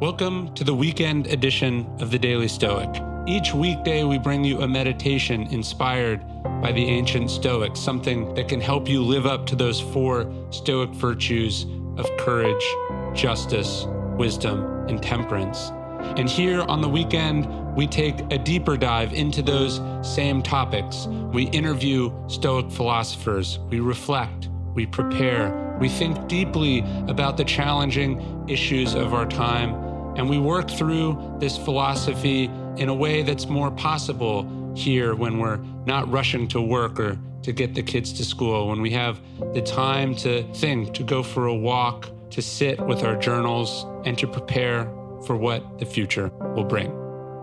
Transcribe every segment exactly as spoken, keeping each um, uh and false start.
Welcome to the weekend edition of the Daily Stoic. Each weekday, we bring you a meditation inspired by the ancient Stoics, something that can help you live up to those four Stoic virtues of courage, justice, wisdom, and temperance. And here on the weekend, we take a deeper dive into those same topics. We interview Stoic philosophers, we reflect, we prepare, we think deeply about the challenging issues of our time, and we work through this philosophy in a way that's more possible here when we're not rushing to work or to get the kids to school, when we have the time to think, to go for a walk, to sit with our journals, and to prepare for what the future will bring.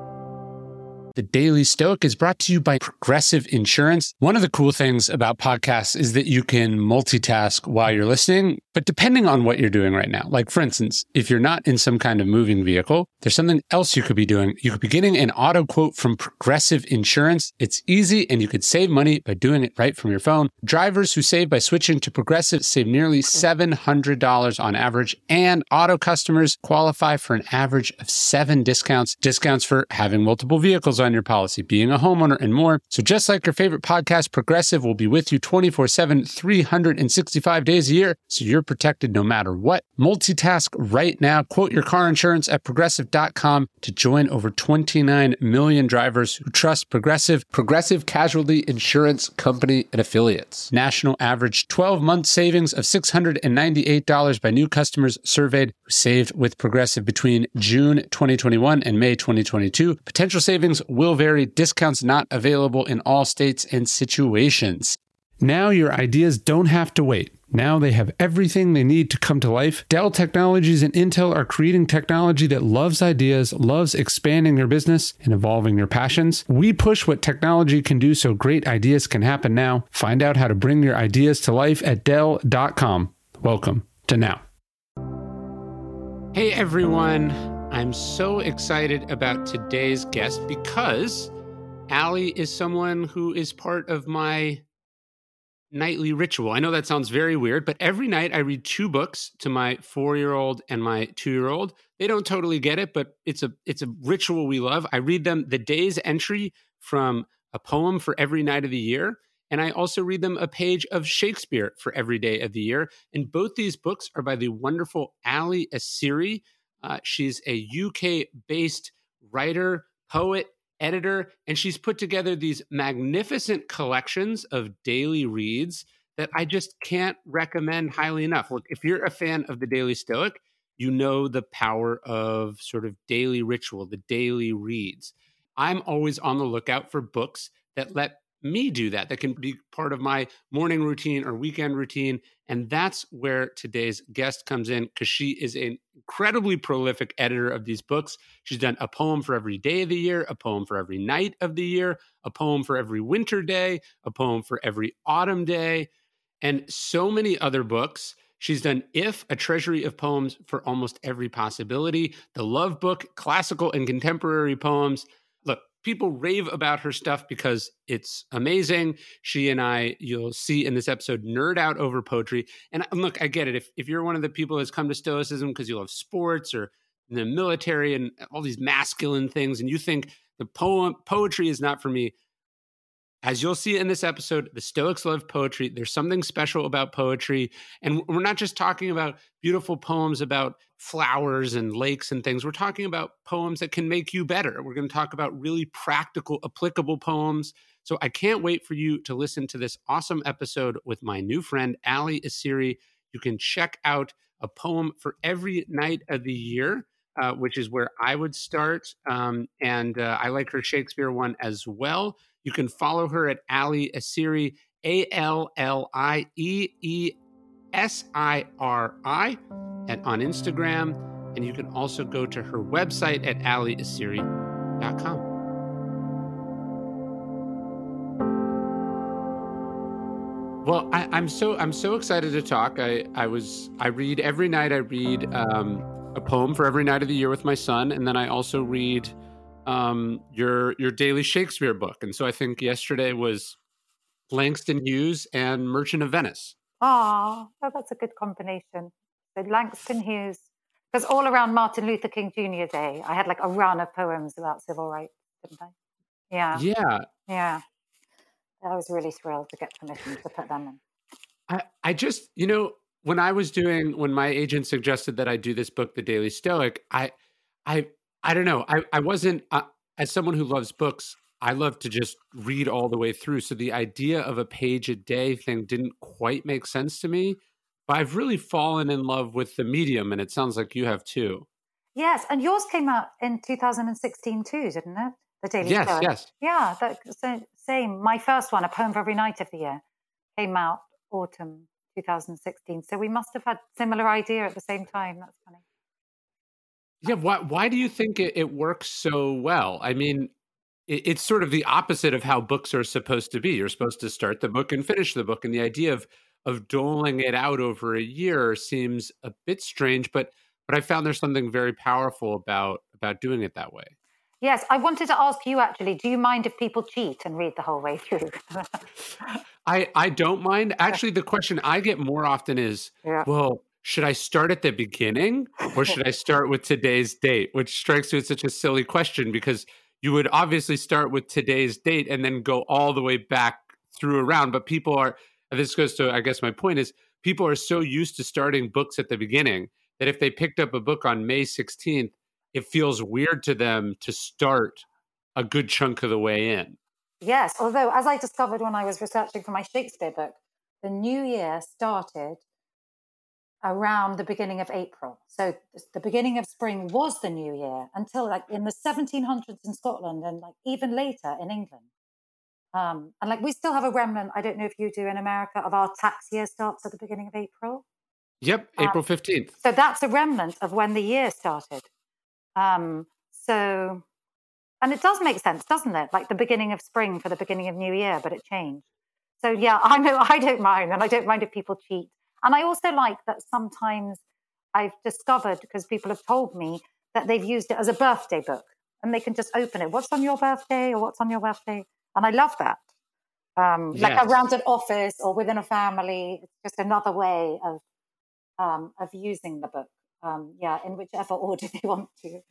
The Daily Stoic is brought to you by Progressive Insurance. One of the cool things about podcasts is that you can multitask while you're listening, but depending on what you're doing right now. Like, for instance, if you're not in some kind of moving vehicle, there's something else you could be doing. You could be getting an auto quote from Progressive Insurance. It's easy, and you could save money by doing it right from your phone. Drivers who save by switching to Progressive save nearly seven hundred dollars on average, and auto customers qualify for an average of seven discounts. Discounts for having multiple vehicles on your policy, being a homeowner, and more. So just like your favorite podcast, Progressive will be with you twenty-four seven, three hundred sixty-five days a year, so you're protected no matter what. Multitask right now. Quote your car insurance at progressive dot com to join over twenty-nine million drivers who trust Progressive. Progressive Casualty Insurance Company and Affiliates. National average twelve-month savings of six hundred ninety-eight dollars by new customers surveyed who saved with Progressive between June twenty twenty-one and May twenty twenty-two. Potential savings will vary. Discounts not available in all states and situations. Now your ideas don't have to wait. Now they have everything they need to come to life. Dell Technologies and Intel are creating technology that loves ideas, loves expanding your business, and evolving your passions. We push what technology can do so great ideas can happen now. Find out how to bring your ideas to life at dell dot com. Welcome to Now. Hey everyone. I'm so excited about today's guest because Allie is someone who is part of my nightly ritual. I know that sounds very weird, but every night I read two books to my four-year-old and my two-year-old. They don't totally get it, but it's a it's a ritual we love. I read them the day's entry from a poem for every night of the year, and I also read them a page of Shakespeare for every day of the year. And both these books are by the wonderful Ali Assiri. Uh, she's a U K-based writer, poet, editor, and she's put together these magnificent collections of daily reads that I just can't recommend highly enough. Look, if you're a fan of the Daily Stoic, you know the power of sort of daily ritual, the daily reads. I'm always on the lookout for books that let me do that, that can be part of my morning routine or weekend routine. And that's where today's guest comes in, because she is an incredibly prolific editor of these books. She's done a poem for every day of the year, a poem for every night of the year, a poem for every winter day, a poem for every autumn day, and so many other books. She's done If, a treasury of poems for almost every possibility, the Love Book, classical and contemporary poems. Look, people rave about her stuff because it's amazing. She and I, you'll see in this episode, nerd out over poetry. And look, I get it. If if you're one of the people that's come to Stoicism because you love sports or the military and all these masculine things, and you think the poem poetry is not for me, as you'll see in this episode, the Stoics love poetry. There's something special about poetry. And we're not just talking about beautiful poems about flowers and lakes and things. We're talking about poems that can make you better. We're going to talk about really practical, applicable poems. So I can't wait for you to listen to this awesome episode with my new friend, Ali Assiri. You can check out a poem for every night of the year, uh, which is where I would start. Um, and uh, I like her Shakespeare one as well. You can follow her at Ali Assiri, A L L I E E S I R I, and on Instagram. And you can also go to her website at ali assiri dot com. Well, I, I'm so I'm so excited to talk. I, I was I read every night. I read um, a poem for every night of the year with my son, and then I also read um, your your daily Shakespeare book. And so I think yesterday was Langston Hughes and Merchant of Venice. Ah, oh, that's a good combination. So Langston Hughes, Because all around Martin Luther King Junior Day, I had like a run of poems about civil rights, didn't I? Yeah. Yeah. Yeah. I was really thrilled to get permission to put them in. I, I just, you know, when I was doing, when my agent suggested that I do this book, The Daily Stoic, I, I, I don't know. I, I wasn't, uh, as someone who loves books, I love to just read all the way through. So the idea of a page a day thing didn't quite make sense to me, but I've really fallen in love with the medium, and it sounds like you have too. Yes. And yours came out in two thousand sixteen too, didn't it? The Daily Yes, Stoic. yes. Yeah, that, so, same. My first one, A Poem for Every Night of the Year, came out autumn two thousand sixteen. So we must have had similar idea at the same time. That's funny. Yeah. Why, why do you think it, it works so well? I mean, it, it's sort of the opposite of how books are supposed to be. You're supposed to start the book and finish the book. And the idea of of doling it out over a year seems a bit strange, but but I found there's something very powerful about about doing it that way. Yes, I wanted to ask you actually, do you mind if people cheat and read the whole way through? I, I don't mind. Actually, the question I get more often is, yeah. well, should I start at the beginning or should I start with today's date? Which strikes me as such a silly question because you would obviously start with today's date and then go all the way back through around. But people are, this goes to, I guess my point is, people are so used to starting books at the beginning that if they picked up a book on May sixteenth, it feels weird to them to start a good chunk of the way in. Yes, although as I discovered when I was researching for my Shakespeare book, the new year started around the beginning of April. So the beginning of spring was the new year until like in the seventeen hundreds in Scotland and like even later in England. Um, and like we still have a remnant, I don't know if you do in America, of our tax year starts at the beginning of April. Yep, April fifteenth. Um, so that's a remnant of when the year started. Um, so, and it does make sense, doesn't it? Like the beginning of spring for the beginning of new year, but it changed. So yeah, I know I don't mind, and I don't mind if people cheat. And I also like that sometimes I've discovered, because people have told me, that they've used it as a birthday book and they can just open it. What's on your birthday or what's on your birthday? And I love that. Um, yes. Like around an office or within a family, it's just another way of um, of using the book. Um, yeah, in whichever order they want to.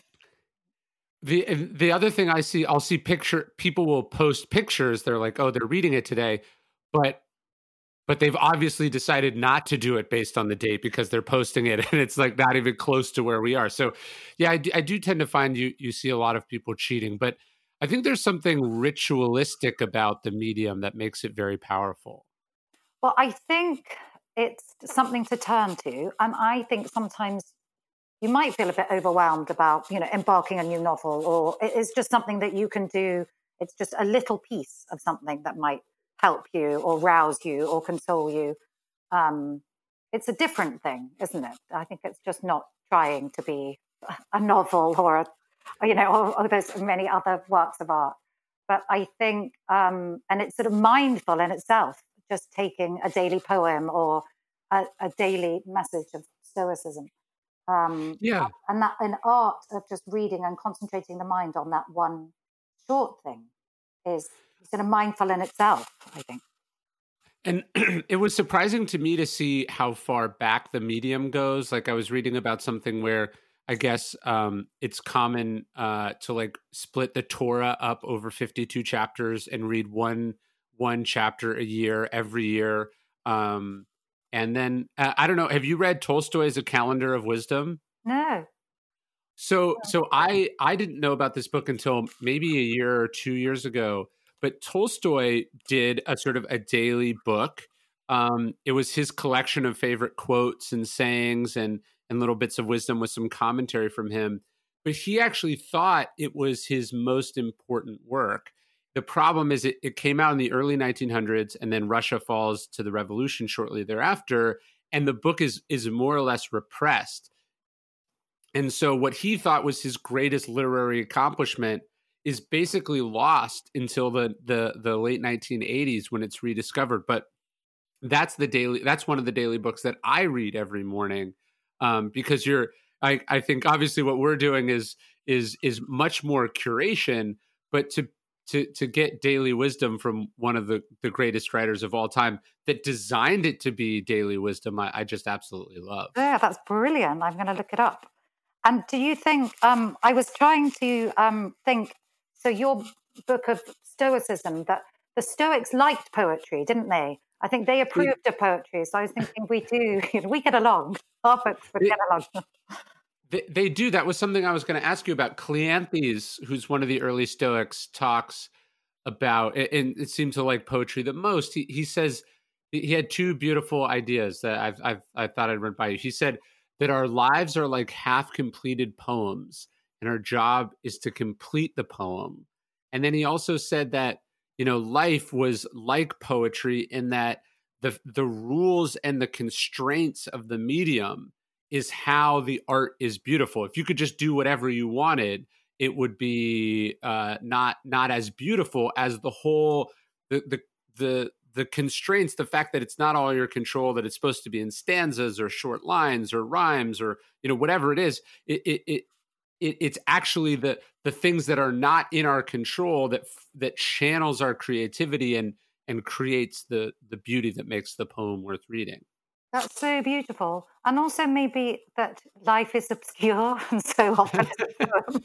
The the other thing I see, I'll see picture people will post pictures. They're like, oh, they're reading it today, but but they've obviously decided not to do it based on the date because they're posting it, and it's like not even close to where we are. So, yeah, I do, I do tend to find you you see a lot of people cheating, but I think there's something ritualistic about the medium that makes it very powerful. Well, I think it's something to turn to, and I think sometimes you might feel a bit overwhelmed about, you know, embarking a new novel, or it's just something that you can do. It's just a little piece of something that might help you or rouse you or console you. Um, it's a different thing, isn't it? I think it's just not trying to be a novel or, a, you know, or, or there's many other works of art. But I think, um, and it's sort of mindful in itself, just taking a daily poem or a, a daily message of stoicism. Um, yeah. And that an art of just reading and concentrating the mind on that one short thing is sort of mindful in itself, I think. And it was surprising to me to see how far back the medium goes. Like I was reading about something where I guess um, it's common uh, to like split the Torah up over fifty-two chapters and read one one chapter a year every year. Um, and then uh, I don't know. Have you read Tolstoy's A Calendar of Wisdom? No. So so I I didn't know about this book until maybe a year or two years ago. But Tolstoy did a sort of a daily book. Um, it was his collection of favorite quotes and sayings and and little bits of wisdom with some commentary from him. But he actually thought it was his most important work. The problem is it, it came out in the early nineteen hundreds, and then Russia falls to the revolution shortly thereafter, and the book is is more or less repressed. And so what he thought was his greatest literary accomplishment is basically lost until the the the late nineteen eighties when it's rediscovered. But that's the daily that's one of the daily books that I read every morning, um, because you're I, I think obviously what we're doing is is is much more curation, but to to to get daily wisdom from one of the, the greatest writers of all time that designed it to be daily wisdom, I, I just absolutely love. Yeah, that's brilliant. I'm going to look it up. And do you think, um, I was trying to um, think, so your book of Stoicism, that the Stoics liked poetry, didn't they? I think they They, approved of poetry. So I was thinking we do, you know, we get along. Our books would they, get along. they, they do. That was something I was going to ask you about. Cleanthes, who's one of the early Stoics, talks about, and it seemed to like poetry the most. He, he says he had two beautiful ideas that I've, I've, I thought I'd run by you. He said that our lives are like half completed poems and our job is to complete the poem. And then he also said that, you know, life was like poetry in that the, the rules and the constraints of the medium is how the art is beautiful. If you could just do whatever you wanted, it would be uh, not not as beautiful as the whole the the the the constraints, the fact that it's not all your control, that it's supposed to be in stanzas or short lines or rhymes or you know whatever it is. It it, it, it it's actually the the things that are not in our control that that channels our creativity and and creates the the beauty that makes the poem worth reading. That's so beautiful. And also maybe that life is obscure and so often it's a poem.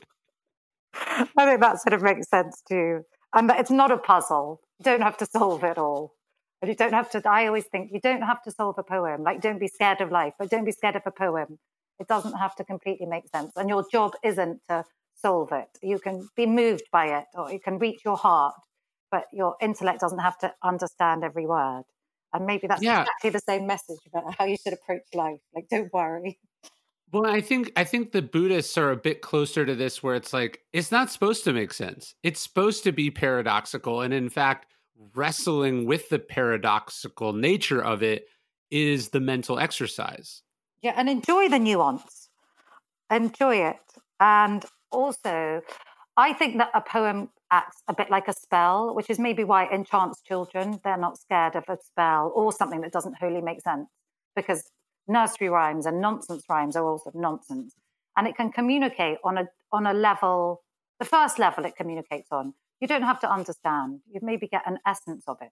I think that sort of makes sense too. And that it's not a puzzle. You don't have to solve it all. And you don't have to, I always think you don't have to solve a poem. Like, don't be scared of life, but don't be scared of a poem. It doesn't have to completely make sense. And your job isn't to solve it. You can be moved by it or you can reach your heart, but your intellect doesn't have to understand every word. And maybe that's yeah. exactly the same message about how you should approach life. Like, don't worry. Well, I think I think the Buddhists are a bit closer to this, where it's like it's not supposed to make sense. It's supposed to be paradoxical, and in fact, wrestling with the paradoxical nature of it is the mental exercise. Yeah, and enjoy the nuance. Enjoy it, and also, I think that a poem acts a bit like a spell, which is maybe why it enchants children. They're not scared of a spell or something that doesn't wholly make sense, because nursery rhymes and nonsense rhymes are also nonsense. And it can communicate on a on a level, the first level it communicates on. You don't have to understand. You maybe get an essence of it.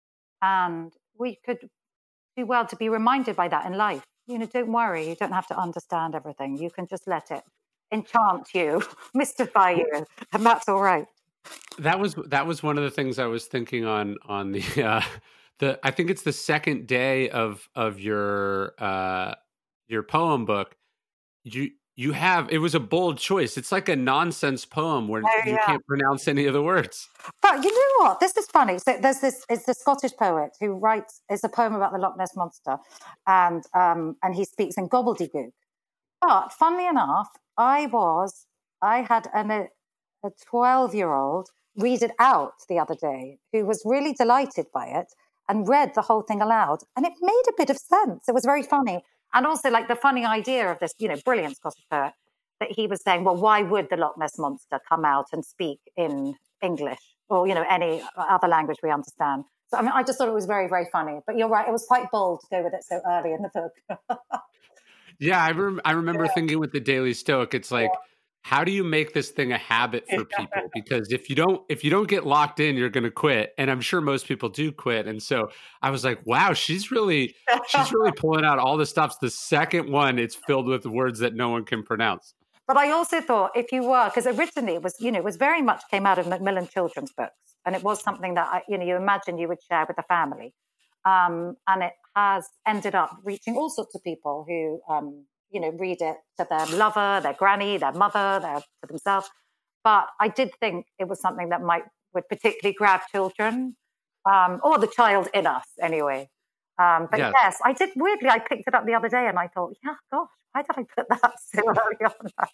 And we could do well to be reminded by that in life. You know, don't worry. You don't have to understand everything. You can just let it enchant you, mystify you, and that's all right. That was that was one of the things I was thinking on on the uh, the I think it's the second day of of your uh, your poem book. You you have it was a bold choice. It's like a nonsense poem where oh, you yeah. can't pronounce any of the words. But you know what? This is funny. So there's this it's the Scottish poet who writes it's a poem about the Loch Ness monster, and um and he speaks in gobbledygook. But funnily enough, I was I had an, a a twelve-year-old read it out the other day who was really delighted by it and read the whole thing aloud. And it made a bit of sense. It was very funny. And also like the funny idea of this, you know, brilliant Scottish poet that he was saying, well, why would the Loch Ness monster come out and speak in English or, you know, any other language we understand? So, I mean, I just thought it was very, very funny. But you're right. It was quite bold to go with it so early in the book. yeah, I, rem- I remember yeah. thinking with the Daily Stoic, it's like, yeah. how do you make this thing a habit for people? Because if you don't, if you don't get locked in, you're going to quit. And I'm sure most people do quit. And so I was like, wow, she's really, she's really pulling out all the stops. The second one, it's filled with words that no one can pronounce. But I also thought if you were, because originally it was, you know, it was very much came out of Macmillan children's books. And it was something that, I, you know, you imagine you would share with the family. Um, and it has ended up reaching all sorts of people who, um, you know, read it to their lover, their granny, their mother, their, to themselves. But I did think it was something that might would particularly grab children, um, or the child in us anyway. Um, but yes. yes, I did, weirdly, I picked it up the other day and I thought, yeah, gosh, why did I put that so early on?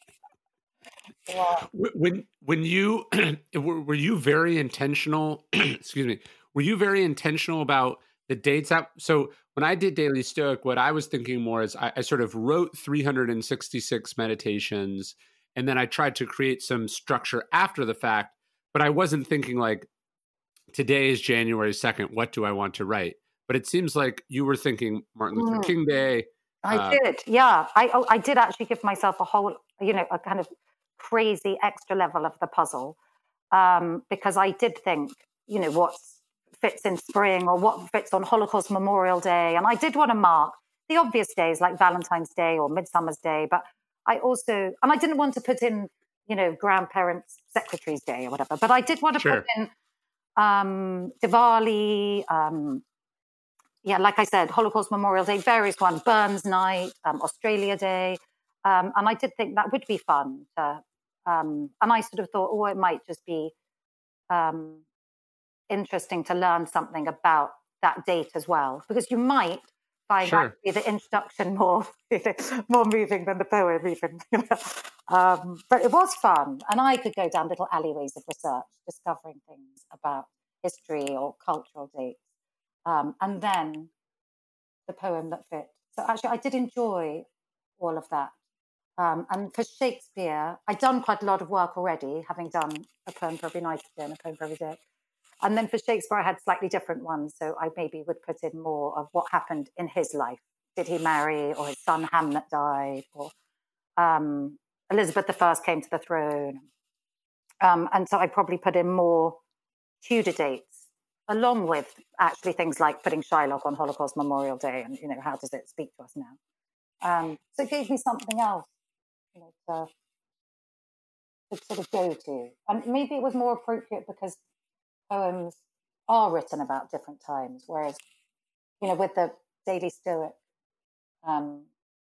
yeah. When, when you, were you very intentional, excuse me, were you very intentional about the dates out? So when I did Daily Stoic, what I was thinking more is I, I sort of wrote three hundred sixty-six meditations, and then I tried to create some structure after the fact, but I wasn't thinking like, today is January second, what do I want to write? But it seems like you were thinking Martin Luther mm. King Day. I uh, did, yeah. I I did actually give myself a whole, you know, a kind of crazy extra level of the puzzle, um, because I did think, you know, what's fits in spring or what fits on Holocaust Memorial Day. And I did want to mark the obvious days like Valentine's Day or Midsummer's Day, but I also, and I didn't want to put in, you know, Grandparents' Secretary's Day or whatever, but I did want to Sure. put in um, Diwali, um, yeah, like I said, Holocaust Memorial Day, various ones, Burns Night, um, Australia Day. Um, and I did think that would be fun. To, um, and I sort of thought, oh, it might just be um, interesting to learn something about that date as well, because you might find Sure. actually the introduction more more moving than the poem even. um, but it was fun, and I could go down little alleyways of research, discovering things about history or cultural dates, um, and then the poem that fit. So actually, I did enjoy all of that. Um, and for Shakespeare, I'd done quite a lot of work already, having done a poem for every night and a poem for every day. And then for Shakespeare, I had slightly different ones. So I maybe would put in more of what happened in his life. Did he marry, or his son Hamlet died, or um, Elizabeth the First came to the throne? Um, and so I probably put in more Tudor dates, along with actually things like putting Shylock on Holocaust Memorial Day, and you know, how does it speak to us now? Um, so it gave me something else, you know, to, to sort of go to, and maybe it was more appropriate because poems are written about different times, whereas, you know, with the Daily Stoic, um,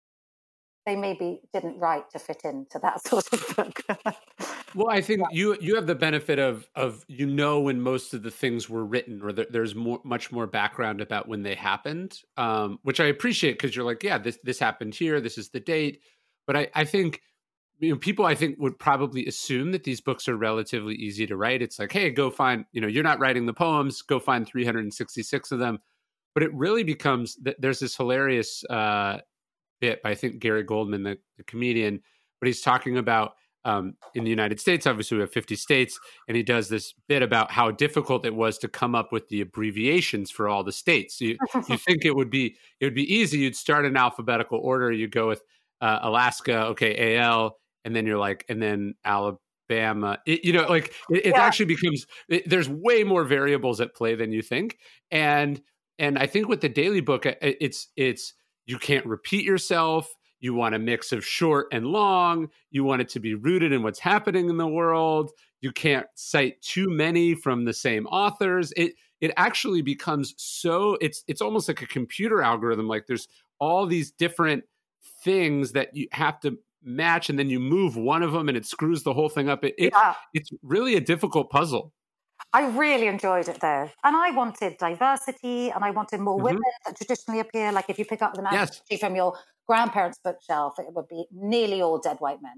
they maybe didn't write to fit into that sort of book. Well, I think you you have the benefit of of you know when most of the things were written, or there, there's more much more background about when they happened, um, which I appreciate, because you're like, yeah, this this happened here, this is the date. But I I think, you know, people I think would probably assume that these books are relatively easy to write. It's like, hey, go find, you know, you're not writing the poems, go find three hundred sixty-six of them. But it really becomes, there's this hilarious uh, bit by, I think, Gary Goldman, the, the comedian, but he's talking about um, in the United States, obviously we have fifty states, and he does this bit about how difficult it was to come up with the abbreviations for all the states. So you, you think it would be, it would be easy. You'd start in alphabetical order. You go with uh, Alaska, okay, A L, and then you're like, and then Alabama, it, you know, like it, it yeah. actually becomes, it, there's way more variables at play than you think. And, and I think with the daily book, it's, it's, you can't repeat yourself. You want a mix of short and long. You want it to be rooted in what's happening in the world. You can't cite too many from the same authors. It, it actually becomes so, it's, it's almost like a computer algorithm. Like there's all these different things that you have to match, and then you move one of them and it screws the whole thing up. It, it yeah. It's really a difficult puzzle. I really enjoyed it though. And I wanted diversity, and I wanted more mm-hmm. women that traditionally appear. Like if you pick up the manuscript yes. from your grandparents' bookshelf, it would be nearly all dead white men.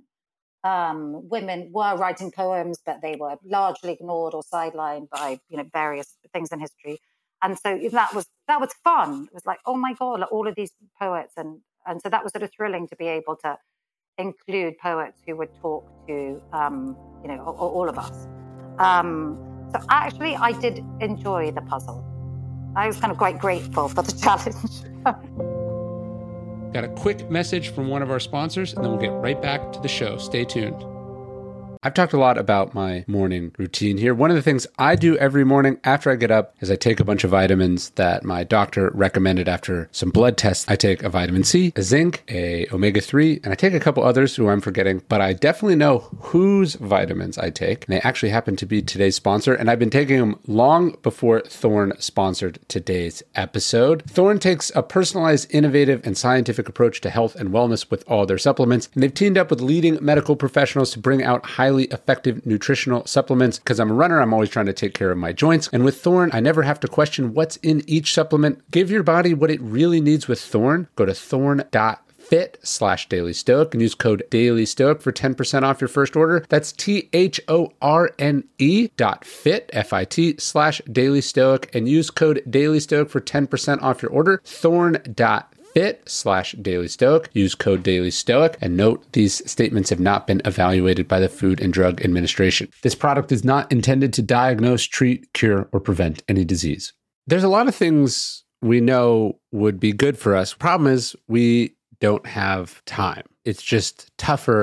Um, women were writing poems, but they were largely ignored or sidelined by, you know, various things in history. And so that was that was fun. It was like, oh my God, like all of these poets. And, and so that was sort of thrilling to be able to include poets who would talk to, um, you know, all, all of us. Um, so actually, I did enjoy the puzzle. I was kind of quite grateful for the challenge. Got a quick message from one of our sponsors, and then we'll get right back to the show. Stay tuned. I've talked a lot about my morning routine here. One of the things I do every morning after I get up is I take a bunch of vitamins that my doctor recommended after some blood tests. I take a vitamin C, a zinc, a omega three, and I take a couple others who I'm forgetting, but I definitely know whose vitamins I take. And they actually happen to be today's sponsor, and I've been taking them long before Thorne sponsored today's episode. Thorne takes a personalized, innovative, and scientific approach to health and wellness with all their supplements, and they've teamed up with leading medical professionals to bring out highly effective nutritional supplements. Because I'm a runner, I'm always trying to take care of my joints. And with Thorne, I never have to question what's in each supplement. Give your body what it really needs with Thorne. Go to thorne dot fit slash Daily Stoic and use code Daily Stoic for ten percent off your first order. That's T H O R N E dot fit, F I T, slash Daily Stoic, and use code Daily Stoic for ten percent off your order. thorne dot fit slash Daily Stoic. Use code Daily Stoic, and note these statements have not been evaluated by the Food and Drug Administration. This product is not intended to diagnose, treat, cure, or prevent any disease. There's a lot of things we know would be good for us. Problem is we don't have time. It's just tougher.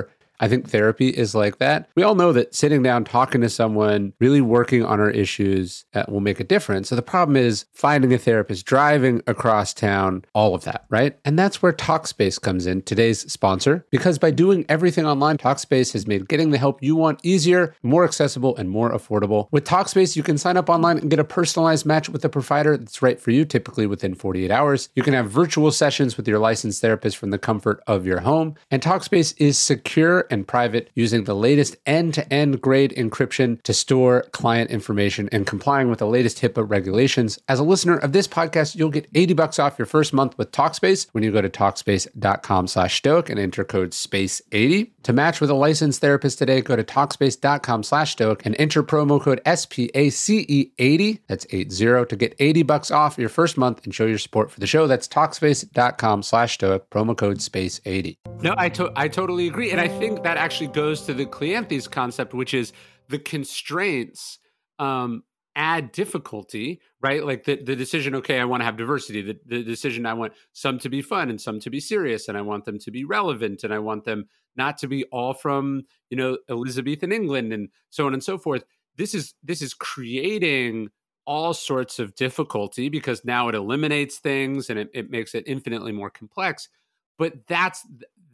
I think therapy is like that. We all know that sitting down, talking to someone, really working on our issues uh, will make a difference. So the problem is finding a therapist, driving across town, all of that, right? And that's where Talkspace comes in, today's sponsor, because by doing everything online, Talkspace has made getting the help you want easier, more accessible, and more affordable. With Talkspace, you can sign up online and get a personalized match with a provider that's right for you, typically within forty-eight hours. You can have virtual sessions with your licensed therapist from the comfort of your home. And Talkspace is secure and private, using the latest end-to-end grade encryption to store client information and complying with the latest HIPAA regulations. As a listener of this podcast, you'll get eighty bucks off your first month with Talkspace when you go to Talkspace.com slash stoic and enter code space eighty. To match with a licensed therapist today, go to Talkspace.com slash stoic and enter promo code S P A C E eighty. That's eighty to get eighty bucks off your first month and show your support for the show. That's Talkspace.com slash stoic, promo code space eighty. No, I, to- I totally agree. And I think that actually goes to the Cleanthes concept, which is the constraints um, add difficulty, right? Like the, the decision, okay, I want to have diversity. The, the decision, I want some to be fun and some to be serious, and I want them to be relevant, and I want them not to be all from, you know, Elizabethan England and so on and so forth. This is this is creating all sorts of difficulty because now it eliminates things and it, it makes it infinitely more complex. But that's,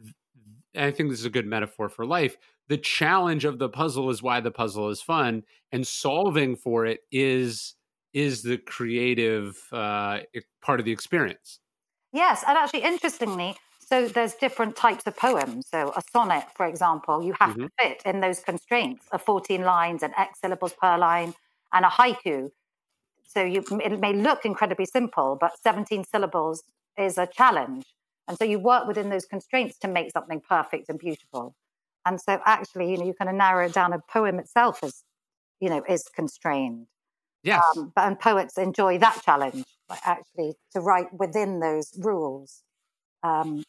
I think this is a good metaphor for life. The challenge of the puzzle is why the puzzle is fun, and solving for it is is the creative uh, part of the experience. Yes, and actually, interestingly, so there's different types of poems. So a sonnet, for example, you have mm-hmm. to fit in those constraints of fourteen lines and X syllables per line, and a haiku. So you, it may look incredibly simple, but seventeen syllables is a challenge. And so you work within those constraints to make something perfect and beautiful. And so actually, you know, you kind of narrow it down. A poem itself is, you know, is constrained. Yes. Um, but, and poets enjoy that challenge, like actually to write within those rules um,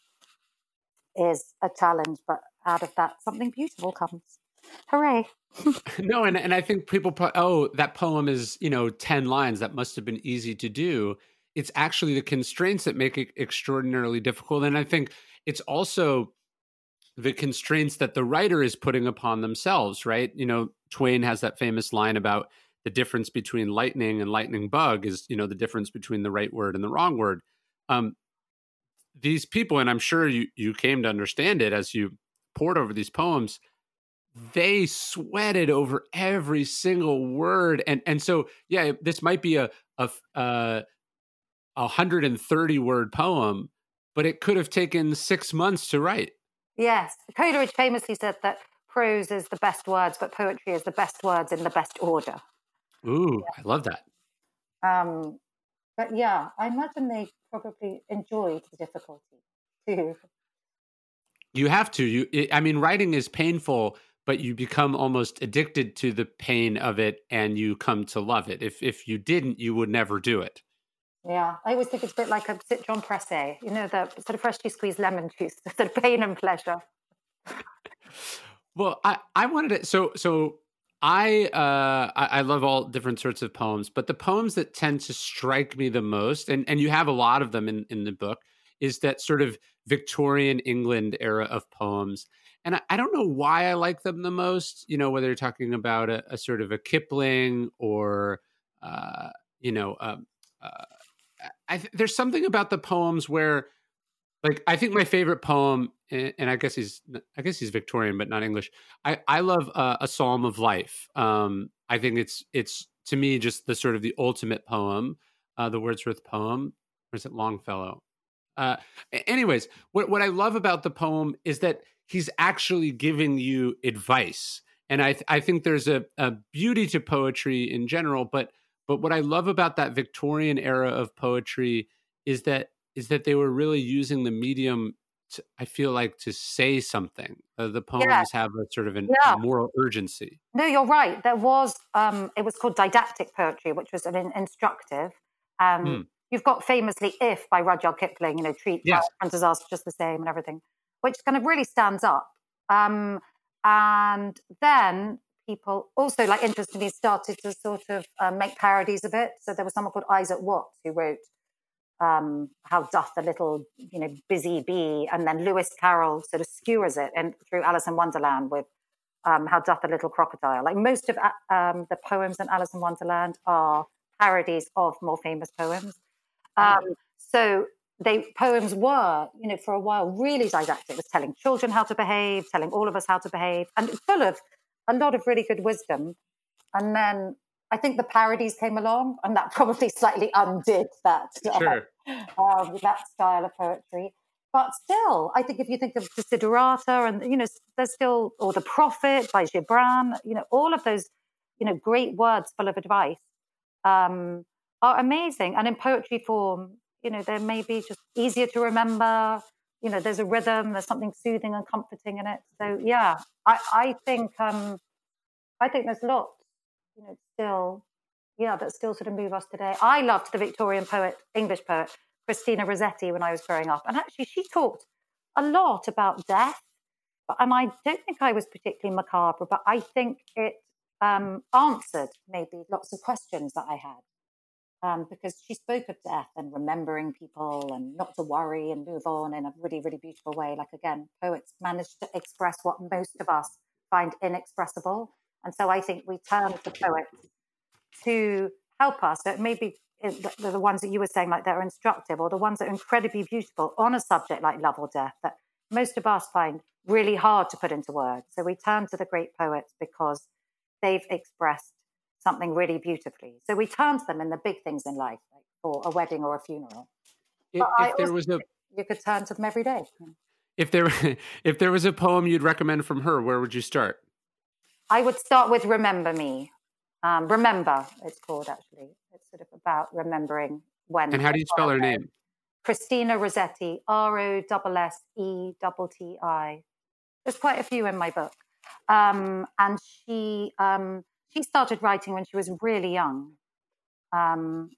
is a challenge. But out of that, something beautiful comes. Hooray. No, and, and I think people, put, oh, that poem is, you know, ten lines. That must have been easy to do. It's actually the constraints that make it extraordinarily difficult. And I think it's also the constraints that the writer is putting upon themselves, right? You know, Twain has that famous line about the difference between lightning and lightning bug is, you know, the difference between the right word and the wrong word. Um, these people, and I'm sure you, you came to understand it as you poured over these poems, they sweated over every single word. And, and so, yeah, this might be a, a, a, a one hundred thirty word poem, but it could have taken six months to write. Yes. Coleridge famously said that prose is the best words, but poetry is the best words in the best order. Ooh, yeah. I love that. Um, but yeah, I imagine they probably enjoyed the difficulty too. You have to. You, it, I mean, writing is painful, but you become almost addicted to the pain of it, and you come to love it. If if you didn't, you would never do it. Yeah, I always think it's a bit like a citron pressé, you know, the sort of freshly squeezed lemon juice, the sort of pain and pleasure. Well, I, I wanted to, so, so I, uh, I, I love all different sorts of poems, but the poems that tend to strike me the most, and, and you have a lot of them in, in the book, is that sort of Victorian England era of poems. And I, I don't know why I like them the most, you know, whether you're talking about a, a sort of a Kipling or, uh, you know, um, uh, I th- there's something about the poems where, like, I think my favorite poem, and, and I guess he's, I guess he's Victorian, but not English. I, I love uh, A Psalm of Life. Um, I think it's, it's to me just the sort of the ultimate poem, uh, the Wordsworth poem, or is it Longfellow? Uh, anyways, what what I love about the poem is that he's actually giving you advice, and I th- I think there's a, a beauty to poetry in general, but. But what I love about that Victorian era of poetry is that is that they were really using the medium, to, I feel like, to say something. Uh, the poems yeah. have a sort of an, yeah. a moral urgency. No, you're right. There was, um, it was called didactic poetry, which was an in- instructive. Um, mm. You've got famously If by Rudyard Kipling, you know, treat yes. and disaster just the same and everything, which kind of really stands up. Um, and then... people also, like, interestingly started to sort of uh, make parodies of it. So there was someone called Isaac Watts who wrote um, how doth the little, you know, busy bee, and then Lewis Carroll sort of skewers it and through Alice in Wonderland with um, how doth the little crocodile. Like most of um, the poems in Alice in Wonderland are parodies of more famous poems. Um, so they poems were, you know, for a while really didactic. It was telling children how to behave, telling all of us how to behave, and full of a lot of really good wisdom. And then I think the parodies came along, and that probably slightly undid that, Sure. uh, um, that style of poetry. But still, I think if you think of Desiderata, and you know, there's still, or The Prophet by Gibran, you know, all of those, you know, great words full of advice um, are amazing. And in poetry form, you know, they're maybe just easier to remember. You know, there's a rhythm, there's something soothing and comforting in it. So yeah, I, I think um, I think there's lots, you know, still, yeah, that still sort of move us today. I loved the Victorian poet, English poet, Christina Rossetti when I was growing up. And actually she talked a lot about death. But, and I don't think I was particularly macabre, but I think it um, answered maybe lots of questions that I had. Um, because she spoke of death and remembering people and not to worry and move on in a really, really beautiful way. Like, again, poets managed to express what most of us find inexpressible. And so I think we turn to poets to help us. So maybe the, the ones that you were saying, like, that are instructive, or the ones that are incredibly beautiful on a subject like love or death that most of us find really hard to put into words. So we turn to the great poets because they've expressed something really beautifully. So we turn to them in the big things in life, like for a wedding or a funeral. If, if there was a, you could turn to them every day. If there, if there was a poem you'd recommend from her, where would you start? I would start with Remember Me. Um, Remember, it's called, actually. It's sort of about remembering when. And how do you spell her name? Christina Rossetti, R O S S E T T I. There's quite a few in my book. Um, and she um, she started writing when she was really young. Um,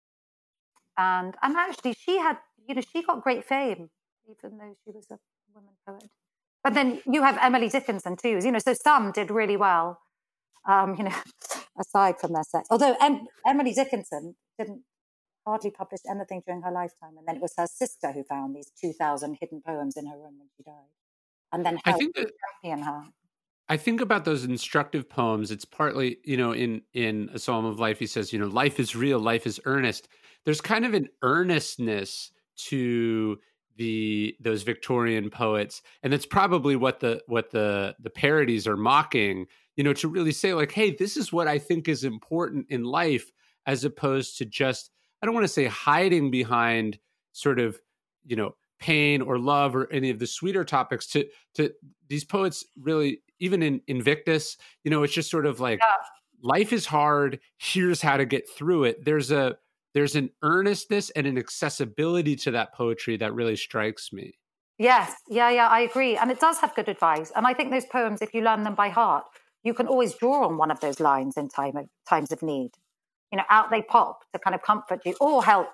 and and actually she had, you know, she got great fame, even though she was a woman poet. But then you have Emily Dickinson too, you know, so some did really well, um, you know, aside from their sex. Although em- Emily Dickinson didn't hardly publish anything during her lifetime. And then it was her sister who found these two thousand hidden poems in her room when she died. And then helped I think that, champion her. I think about those instructive poems. It's partly, you know, in, in A Psalm of Life, he says, you know, life is real, life is earnest. There's kind of an earnestness to the those Victorian poets, and that's probably what the what the the parodies are mocking, you know, to really say like, hey, this is what I think is important in life, as opposed to just, I don't want to say hiding behind sort of, you know, pain or love or any of the sweeter topics. To to these poets really, even in Invictus, you know, it's just sort of like, yeah, life is hard, here's how to get through it. There's a There's an earnestness and an accessibility to that poetry that really strikes me. Yes, yeah, yeah, I agree. And it does have good advice. And I think those poems, if you learn them by heart, you can always draw on one of those lines in time of, times of need. You know, out they pop to kind of comfort you or help,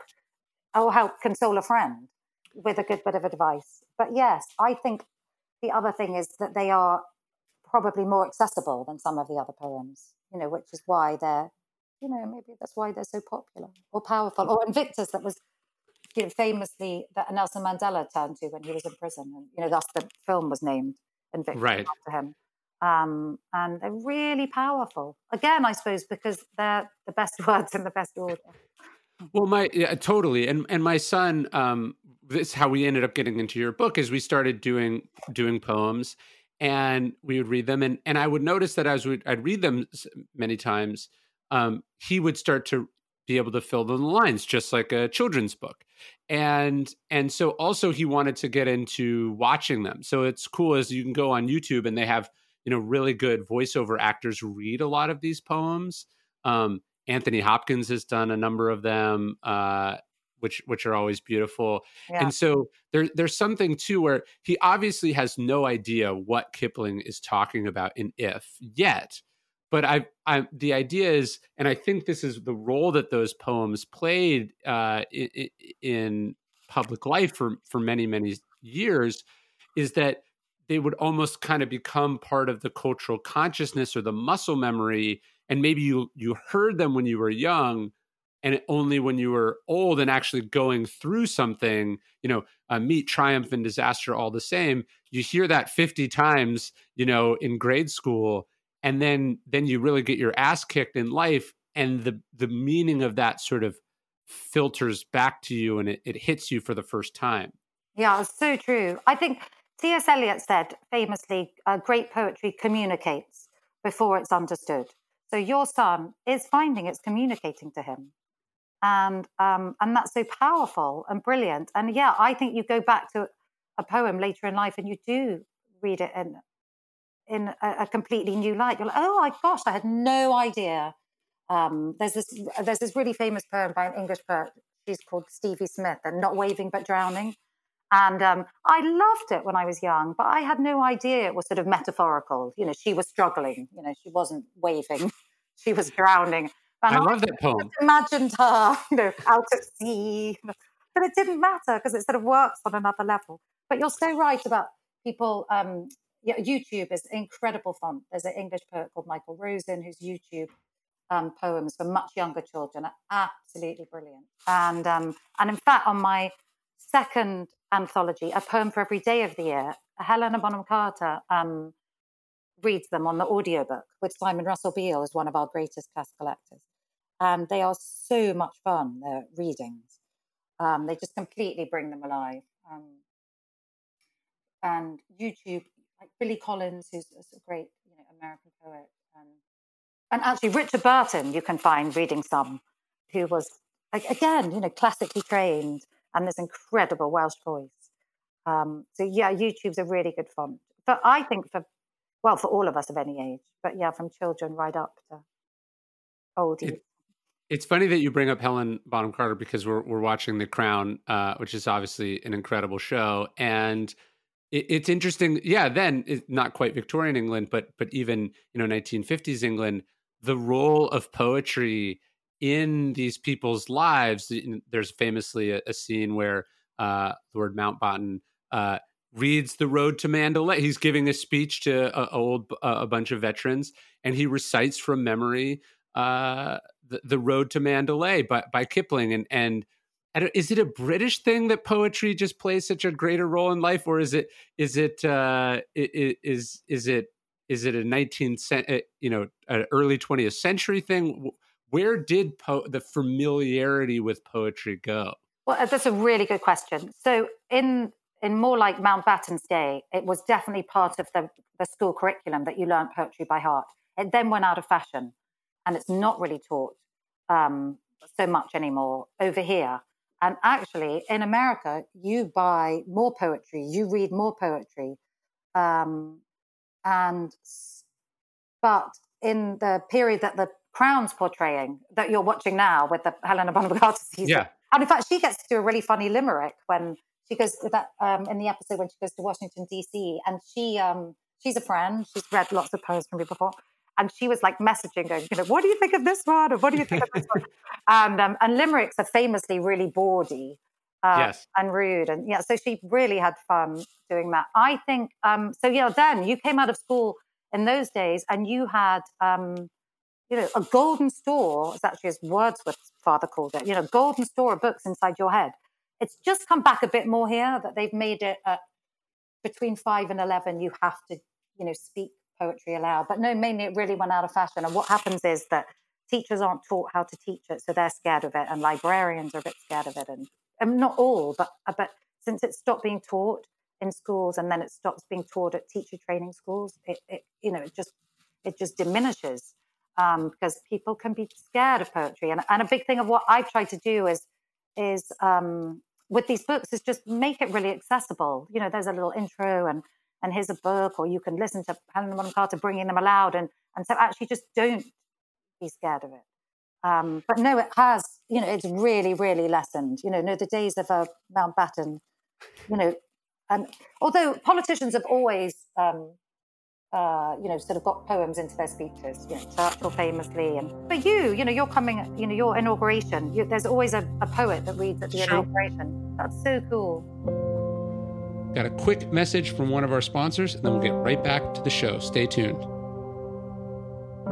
or help console a friend with a good bit of advice. But yes, I think the other thing is that they are probably more accessible than some of the other poems, you know, which is why they're, you know, maybe that's why they're so popular or powerful. Or Invictus, that was, you know, famously that Nelson Mandela turned to when he was in prison. And, you know, thus the film was named Invictus, right, after him. Um, and they're really powerful. Again, I suppose, because they're the best words in the best order. Well, my, yeah, totally. And and my son, um, this is how we ended up getting into your book, is we started doing doing poems, and we would read them. And, and I would notice that as we, I'd read them many times, Um, he would start to be able to fill in the lines, just like a children's book. And and so also he wanted to get into watching them. So it's cool, as you can go on YouTube and they have, you know, really good voiceover actors read a lot of these poems. Um, Anthony Hopkins has done a number of them, uh, which which are always beautiful. Yeah. And so there, there's something too where he obviously has no idea what Kipling is talking about in If yet. But I, I, the idea is, and I think this is the role that those poems played uh, in, in public life for, for many, many years, is that they would almost kind of become part of the cultural consciousness or the muscle memory. And maybe you you heard them when you were young, And only when you were old and actually going through something, you know, uh, meet triumph and disaster all the same, you hear that fifty times, you know, in grade school, and then then you really get your ass kicked in life, and the the meaning of that sort of filters back to you, and it, it hits you for the first time. Yeah, it's so true. I think T S Eliot said famously, uh, great poetry communicates before it's understood. So your son is finding it's communicating to him. And um, and that's so powerful and brilliant. And yeah, I think you go back to a poem later in life and you do read it in in a, a completely new light. You're like, oh my gosh, I had no idea. Um, there's this there's this really famous poem by an English poet. She's called Stevie Smith, and Not Waving but Drowning. And um, I loved it when I was young, but I had no idea it was sort of metaphorical. You know, she was struggling. You know, she wasn't waving; she was drowning. And I love that poem. I imagined her, you know, out at sea, but it didn't matter because it sort of works on another level. But you're so right about people. Um, yeah, YouTube is incredible fun. There's an English poet called Michael Rosen whose YouTube um, poems for much younger children are absolutely brilliant. And um, and in fact, on my second anthology, A Poem for Every Day of the Year, Helena Bonham Carter um, reads them on the audiobook with Simon Russell Beale, who's one of our greatest classical actors. And they are so much fun, their readings. Um, they just completely bring them alive. Um, and YouTube, like Billy Collins, who's a great you know, American poet. Um, and actually Richard Burton, you can find reading some, who was, again, you know, classically trained and this incredible Welsh voice. Um, so yeah, YouTube's a really good font. But I think for, well, for all of us of any age, but yeah, from children right up to oldies. It- It's funny that you bring up Helen Bonham Carter because we're we're watching The Crown, uh, which is obviously an incredible show, and it, it's interesting. Yeah, then it's not quite Victorian England, but but even you know nineteen fifties England, the role of poetry in these people's lives. There's famously a, a scene where uh, Lord Mountbatten uh, reads The Road to Mandalay. He's giving a speech to a, a old uh, a bunch of veterans, and he recites from memory. Uh, the, the Road to Mandalay by, by Kipling. And, and I don't, is it a British thing that poetry just plays such a greater role in life? Or is it, is it, uh, it, is, is it, is it a nineteenth, you know, an early twentieth century thing? Where did po- the familiarity with poetry go? Well, that's a really good question. So in, in more like Mountbatten's day, it was definitely part of the, the school curriculum that you learned poetry by heart. It then went out of fashion. And it's not really taught um, so much anymore over here. And actually, in America, you buy more poetry, you read more poetry. Um, and but in the period that the Crown's portraying, that you're watching now with the Helena Bonham Carter season, yeah. And in fact, she gets to do a really funny limerick when she goes to that um, in the episode when she goes to Washington D C, and she um, she's a friend. She's read lots of poems from me before. And she was like messaging, going, you know, what do you think of this one? Or what do you think of this one? And, um, and limericks are famously really bawdy uh, yes. and rude. And yeah, so she really had fun doing that. I think, um, so yeah, Dan, you came out of school in those days and you had, um, you know, a golden store, it's actually as Wordsworth's father called it, you know, golden store of books inside your head. It's just come back a bit more here that they've made it uh, between five and eleven, you have to, you know, speak poetry aloud. But no, mainly it really went out of fashion. And what happens is that teachers aren't taught how to teach it, so they're scared of it, and librarians are a bit scared of it. And, and not all, but but since it stopped being taught in schools and then it stops being taught at teacher training schools, it, it you know it just it just diminishes um, because people can be scared of poetry. And and a big thing of what I've tried to do is is um, with these books is just make it really accessible. You know, there's a little intro and. And here's a book, or you can listen to Helena Bonham Carter bringing them aloud. And, and so actually just don't be scared of it. Um, but no, it has, you know, it's really, really lessened. You know, no, the days of uh, Mountbatten, you know, and although politicians have always, um, uh, you know, sort of got poems into their speeches, you know, Churchill famously. And but you, you know, you're coming, you know, your inauguration, you, there's always a, a poet that reads at the True. inauguration. That's so cool. Got a quick message from one of our sponsors, and then we'll get right back to the show. Stay tuned.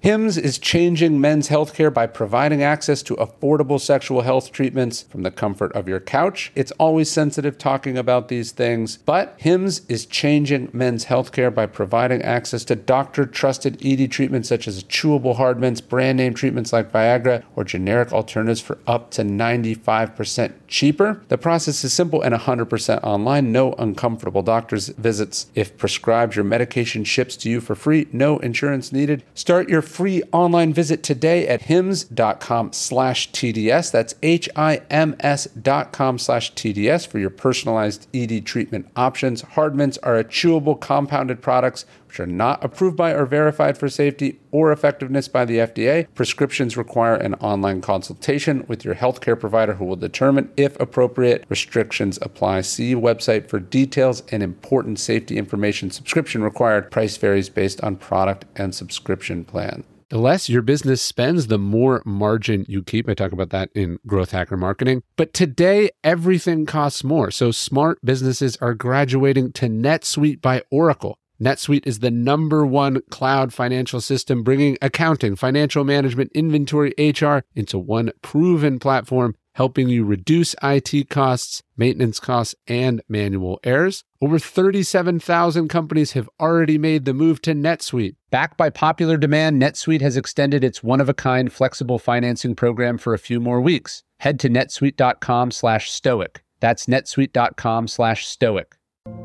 Hims is changing men's healthcare by providing access to affordable sexual health treatments from the comfort of your couch. It's always sensitive talking about these things, but Hims is changing men's healthcare by providing access to doctor-trusted E D treatments such as chewable hard mints, brand name treatments like Viagra, or generic alternatives for up to ninety-five percent cheaper. The process is simple and one hundred percent online. No uncomfortable doctor's visits. If prescribed, your medication ships to you for free. No insurance needed. Start your free online visit today at hims.com slash TDS. That's H-I-M-S dot com slash TDS for your personalized E D treatment options. Hard mints are a chewable compounded products which are not approved by or verified for safety or effectiveness by the F D A. Prescriptions require an online consultation with your healthcare provider who will determine if appropriate. Restrictions apply. See website for details and important safety information. Subscription required. Price varies based on product and subscription plan. The less your business spends, the more margin you keep. I talk about that in Growth Hacker Marketing. But today, everything costs more. So smart businesses are graduating to NetSuite by Oracle. NetSuite is the number one cloud financial system, bringing accounting, financial management, inventory, H R into one proven platform, helping you reduce I T costs, maintenance costs, and manual errors. Over thirty-seven thousand companies have already made the move to NetSuite. Backed by popular demand, NetSuite has extended its one-of-a-kind flexible financing program for a few more weeks. Head to netsuite.com slash stoic. That's netsuite.com slash stoic.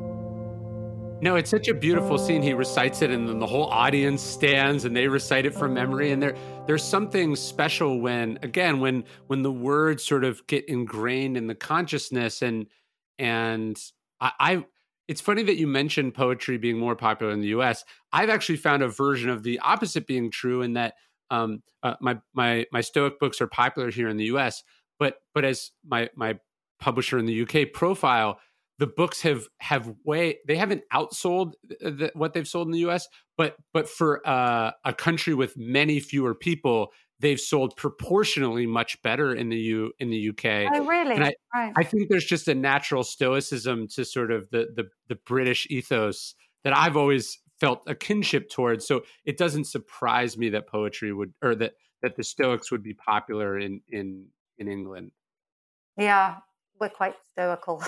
No, it's such a beautiful scene. He recites it, and then the whole audience stands and they recite it from memory. And there, there's something special when, again, when when the words sort of get ingrained in the consciousness. And and I, I it's funny that you mentioned poetry being more popular in the U S. I've actually found a version of the opposite being true, in that um, uh, my my my Stoic books are popular here in the U S. But but as my my publisher in the U K, Profile, the books have have way they haven't outsold the, what they've sold in the U S, but but for uh, a country with many fewer people, they've sold proportionally much better in the U in the U K. Oh, really? And I, Right. I think there's just a natural stoicism to sort of the the the British ethos that I've always felt a kinship towards. So it doesn't surprise me that poetry would, or that that the Stoics would be popular in in in England. Yeah. We're quite stoical.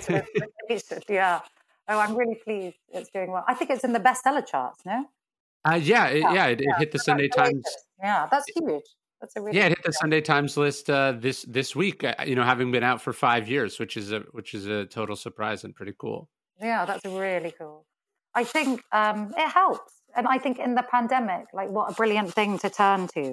Yeah. Oh, I'm really pleased it's doing well. I think it's in the bestseller charts, no? Uh, yeah, it, yeah, it, yeah, it hit the Sunday Times. Yeah, that's huge. That's a really yeah, it hit the deal. Sunday Times list uh, this this week. Uh, you know, having been out for five years, which is a which is a total surprise and pretty cool. Yeah, that's really cool. I think um, it helps, and I think in the pandemic, like, what a brilliant thing to turn to.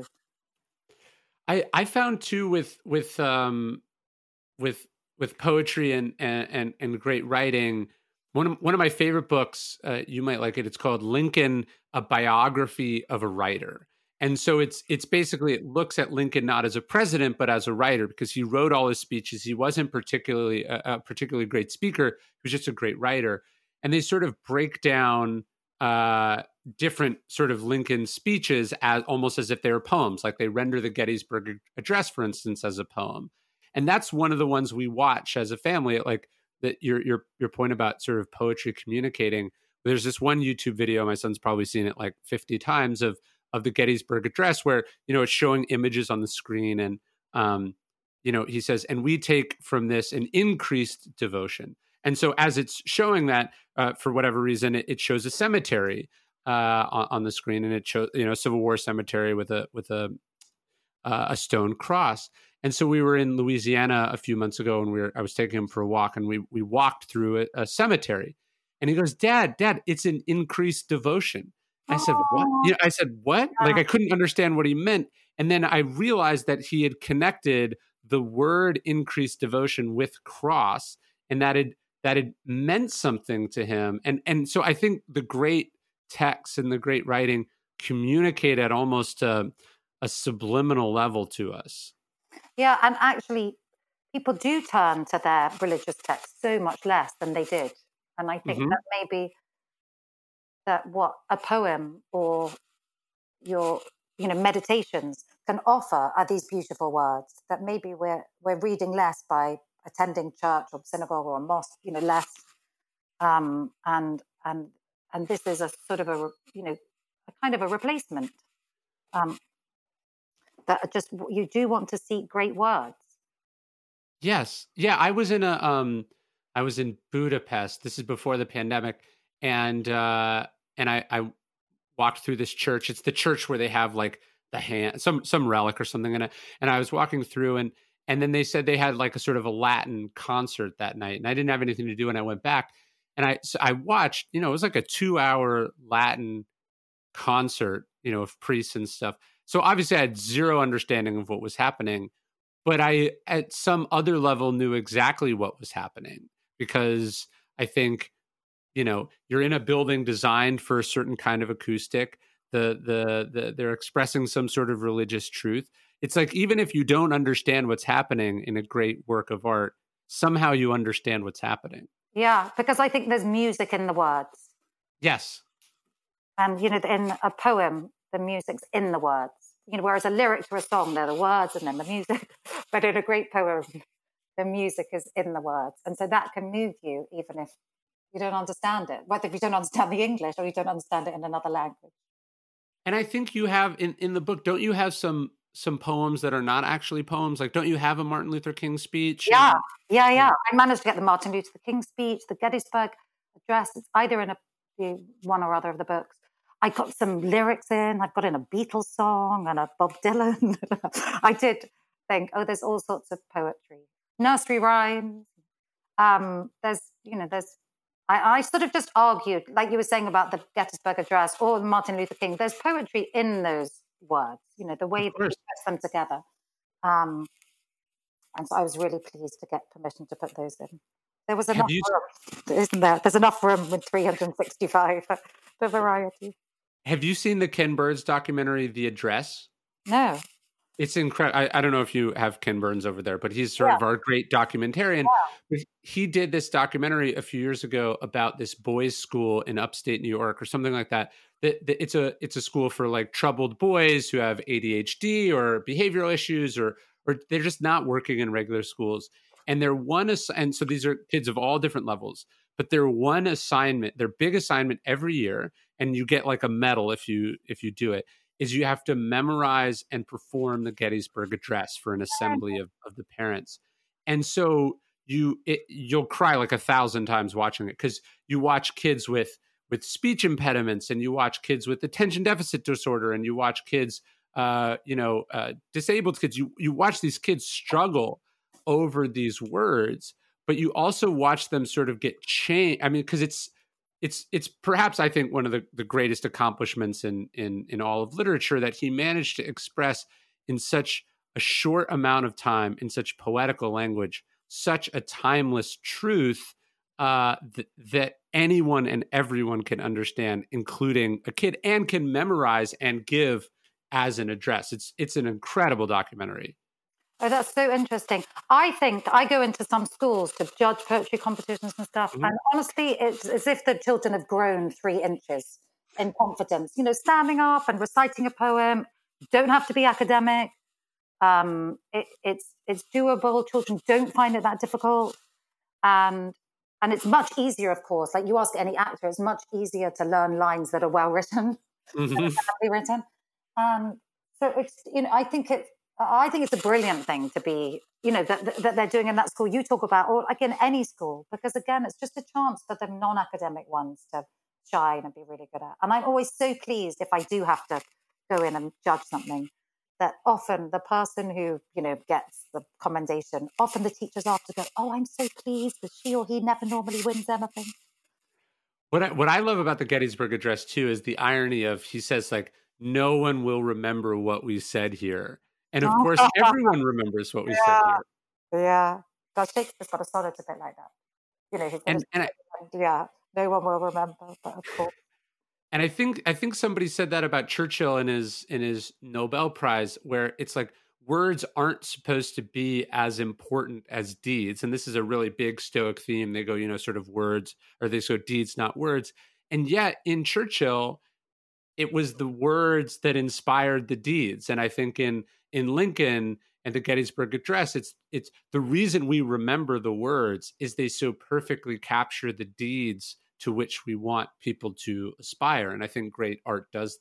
I I found too with with um with with poetry and and and great writing. One of, one of my favorite books, uh, you might like it. It's called Lincoln: A Biography of a Writer. And so it's it's basically, it looks at Lincoln not as a president but as a writer, because he wrote all his speeches. He wasn't particularly a, a particularly great speaker. He was just a great writer. And they sort of break down uh, different sort of Lincoln speeches as almost as if they were poems. Like they render the Gettysburg Address, for instance, as a poem. And that's one of the ones we watch as a family. Like that, your your your point about sort of poetry communicating. There's this one YouTube video, my son's probably seen it like fifty times, of of the Gettysburg Address, where, you know, it's showing images on the screen, and um, you know, he says, and we take from this an increased devotion. And so as it's showing that, uh, for whatever reason, it, it shows a cemetery uh, on, on the screen, and it shows, you know, Civil War cemetery with a with a uh, a stone cross. And so we were in Louisiana a few months ago, and we were, I was taking him for a walk, and we we walked through a, a cemetery. And he goes, Dad, Dad, it's an increased devotion. I said, what? You know, I said, what? Like, I couldn't understand what he meant. And then I realized that he had connected the word increased devotion with cross, and that it that it meant something to him. And and so I think the great texts and the great writing communicate at almost a, a subliminal level to us. Yeah, and actually, people do turn to their religious texts so much less than they did. And I think mm-hmm. that maybe that what a poem or your, you know, meditations can offer are these beautiful words that maybe we're we're reading less by attending church or synagogue or a mosque, you know, less. Um, and and and this is a sort of a, you know, a kind of a replacement. Um, that are just you do want to see great words. Yes. Yeah, I was in a um I was in Budapest. This is before the pandemic, and uh and I I walked through this church. It's the church where they have like the hand some some relic or something in it. And I was walking through, and and then they said they had like a sort of a Latin concert that night, and I didn't have anything to do, and I went back, and I so I watched, you know, it was like a two hour Latin concert, you know, of priests and stuff. So obviously I had zero understanding of what was happening, but I, at some other level, knew exactly what was happening, because I think, you know, you're in a building designed for a certain kind of acoustic. The, the, the, they're expressing some sort of religious truth. It's like, even if you don't understand what's happening in a great work of art, somehow you understand what's happening. Yeah, because I think there's music in the words. Yes. And, you know, in a poem, the music's in the words. You know, whereas a lyric to a song, they're the words and then the music. But in a great poem, the music is in the words. And so that can move you even if you don't understand it, whether if you don't understand the English or you don't understand it in another language. And I think you have in, in the book, don't you have some some poems that are not actually poems? Like, don't you have a Martin Luther King speech? Yeah, and, yeah, yeah. I managed to get the Martin Luther King speech, the Gettysburg Address. It's either in a one or other of the books. I got some lyrics in. I've got in a Beatles song and a Bob Dylan. I did think, oh, there's all sorts of poetry, nursery rhymes. Um, there's, you know, there's. I, I sort of just argued, like you were saying about the Gettysburg Address or Martin Luther King. There's poetry in those words. You know, the way that he puts them together. Um, and so I was really pleased to get permission to put those in. There was enough you... room, isn't there? There's enough room with three hundred sixty-five for variety. Have you seen the Ken Burns documentary, The Address? No. It's incredible. I, I don't know if you have Ken Burns over there, but he's sort yeah. of our great documentarian. Yeah. He did this documentary a few years ago about this boys' school in upstate New York or something like that. It's a it's a school for like troubled boys who have A D H D or behavioral issues, or or they're just not working in regular schools. And they're one and so these are kids of all different levels, but their one assignment, their big assignment every year, and you get like a medal if you if you do it, is you have to memorize and perform the Gettysburg Address for an assembly of, of the parents. And so you it, you'll cry like a thousand times watching it, because you watch kids with with speech impediments, and you watch kids with attention deficit disorder, and you watch kids, uh, you know, uh, disabled kids. You you watch these kids struggle over these words, but you also watch them sort of get changed. I mean, because it's it's it's perhaps, I think, one of the, the greatest accomplishments in in in all of literature, that he managed to express in such a short amount of time, in such poetical language, such a timeless truth uh, th- that anyone and everyone can understand, including a kid, and can memorize and give as an address. It's it's an incredible documentary. Oh, that's so interesting. I think I go into some schools to judge poetry competitions and stuff. Mm-hmm. And honestly, it's as if the children have grown three inches in confidence, you know, standing up and reciting a poem. You don't have to be academic. Um, it, it's, it's doable. Children don't find it that difficult. And, and it's much easier, of course, like you ask any actor, it's much easier to learn lines that are well written, mm-hmm. written. Um, so it's, you know, I think it's, I think it's a brilliant thing to be, you know, that, that they're doing in that school you talk about, or like in any school, because again, it's just a chance for the non-academic ones to shine and be really good at. And I'm always so pleased if I do have to go in and judge something, that often the person who, you know, gets the commendation, often the teachers after go, oh, I'm so pleased that she or he never normally wins anything. What I, what I love about the Gettysburg Address too is the irony of, he says like, no one will remember what we said here. And of course, everyone remembers what we yeah. said here. Yeah. God, Shakespeare's got a sonnet a bit like that. You know, he's and, and I, yeah, no one will remember, but of course. And I think I think somebody said that about Churchill in his in his Nobel Prize, where it's like words aren't supposed to be as important as deeds. And this is a really big Stoic theme. They go, you know, sort of words, or they go deeds, not words. And yet in Churchill, it was the words that inspired the deeds. And I think in in Lincoln and the Gettysburg Address, it's it's the reason we remember the words is they so perfectly capture the deeds to which we want people to aspire. And I think great art does that.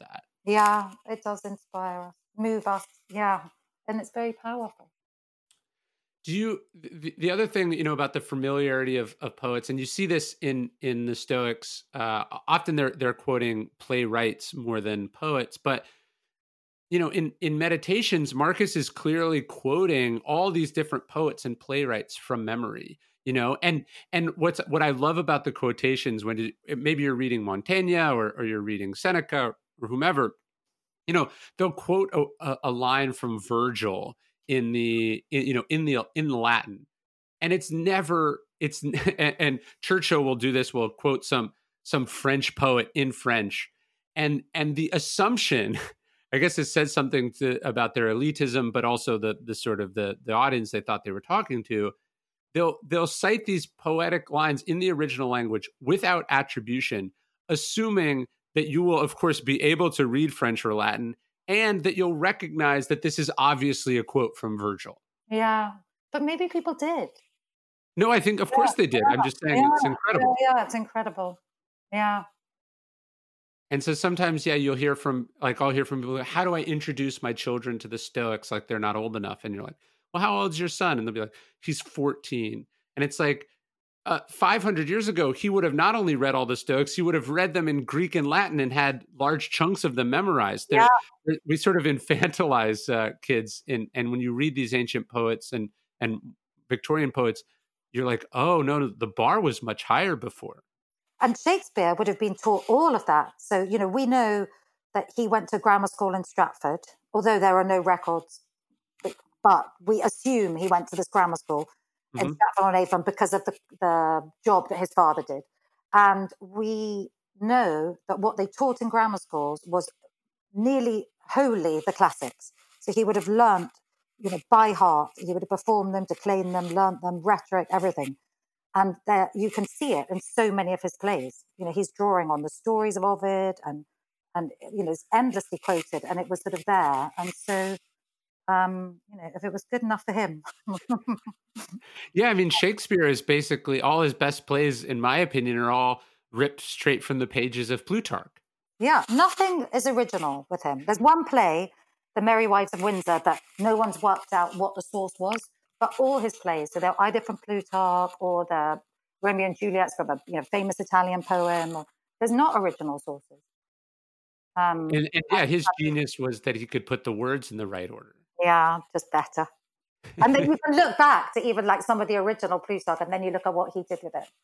Yeah, it does inspire us, move us. Yeah, and it's very powerful. Do you the, the other thing you know about the familiarity of of poets, and you see this in in the Stoics? Uh, often they're they're quoting playwrights more than poets, but you know, in in Meditations, Marcus is clearly quoting all these different poets and playwrights from memory. You know, and and what's what I love about the quotations when you, maybe you're reading Montaigne or or you're reading Seneca or whomever, you know, they'll quote a, a, a line from Virgil in the in, you know in the in the Latin, and it's never it's and, and Churchill will do this. Will quote some some French poet in French, and and the assumption, I guess, it says something to, about their elitism, but also the the sort of the the audience they thought they were talking to. They'll they'll cite these poetic lines in the original language without attribution, assuming that you will, of course, be able to read French or Latin, and that you'll recognize that this is obviously a quote from Virgil. Yeah, but maybe people did. No, I think, of Yeah, course, they did. yeah, I'm just saying yeah, it's incredible. yeah, yeah, it's incredible. Yeah. And so sometimes, yeah, you'll hear from, like, I'll hear from people, how do I introduce my children to the Stoics? Like, they're not old enough. And you're like, well, how old is your son? And they'll be like, he's fourteen. And it's like, uh, five hundred years ago, he would have not only read all the Stoics, he would have read them in Greek and Latin and had large chunks of them memorized. Yeah. They're, we sort of infantilize uh, kids. In, and when you read these ancient poets and, and Victorian poets, you're like, oh, no, the bar was much higher before. And Shakespeare would have been taught all of that. So, you know, we know that he went to grammar school in Stratford, although there are no records, but, but we assume he went to this grammar school mm-hmm. in Stratford-on-Avon because of the, the job that his father did. And we know that what they taught in grammar schools was nearly wholly the classics. So he would have learnt, you know, by heart. He would have performed them, declaimed them, learnt them, rhetoric, everything. And there, you can see it in so many of his plays. You know, he's drawing on the stories of Ovid, and and you know, it's endlessly quoted, and it was sort of there. And so, um, you know, if it was good enough for him, yeah. I mean, Shakespeare is basically all his best plays, in my opinion, are all ripped straight from the pages of Plutarch. Yeah, nothing is original with him. There's one play, The Merry Wives of Windsor, that no one's worked out what the source was. But all his plays, so they're either from Plutarch or the Romeo and Juliet's from a you know, famous Italian poem. Or, there's not original sources. Um, and, and yeah, his genius was that he could put the words in the right order. Yeah, just better. And then you can look back to even like some of the original Plutarch, and then you look at what he did with it.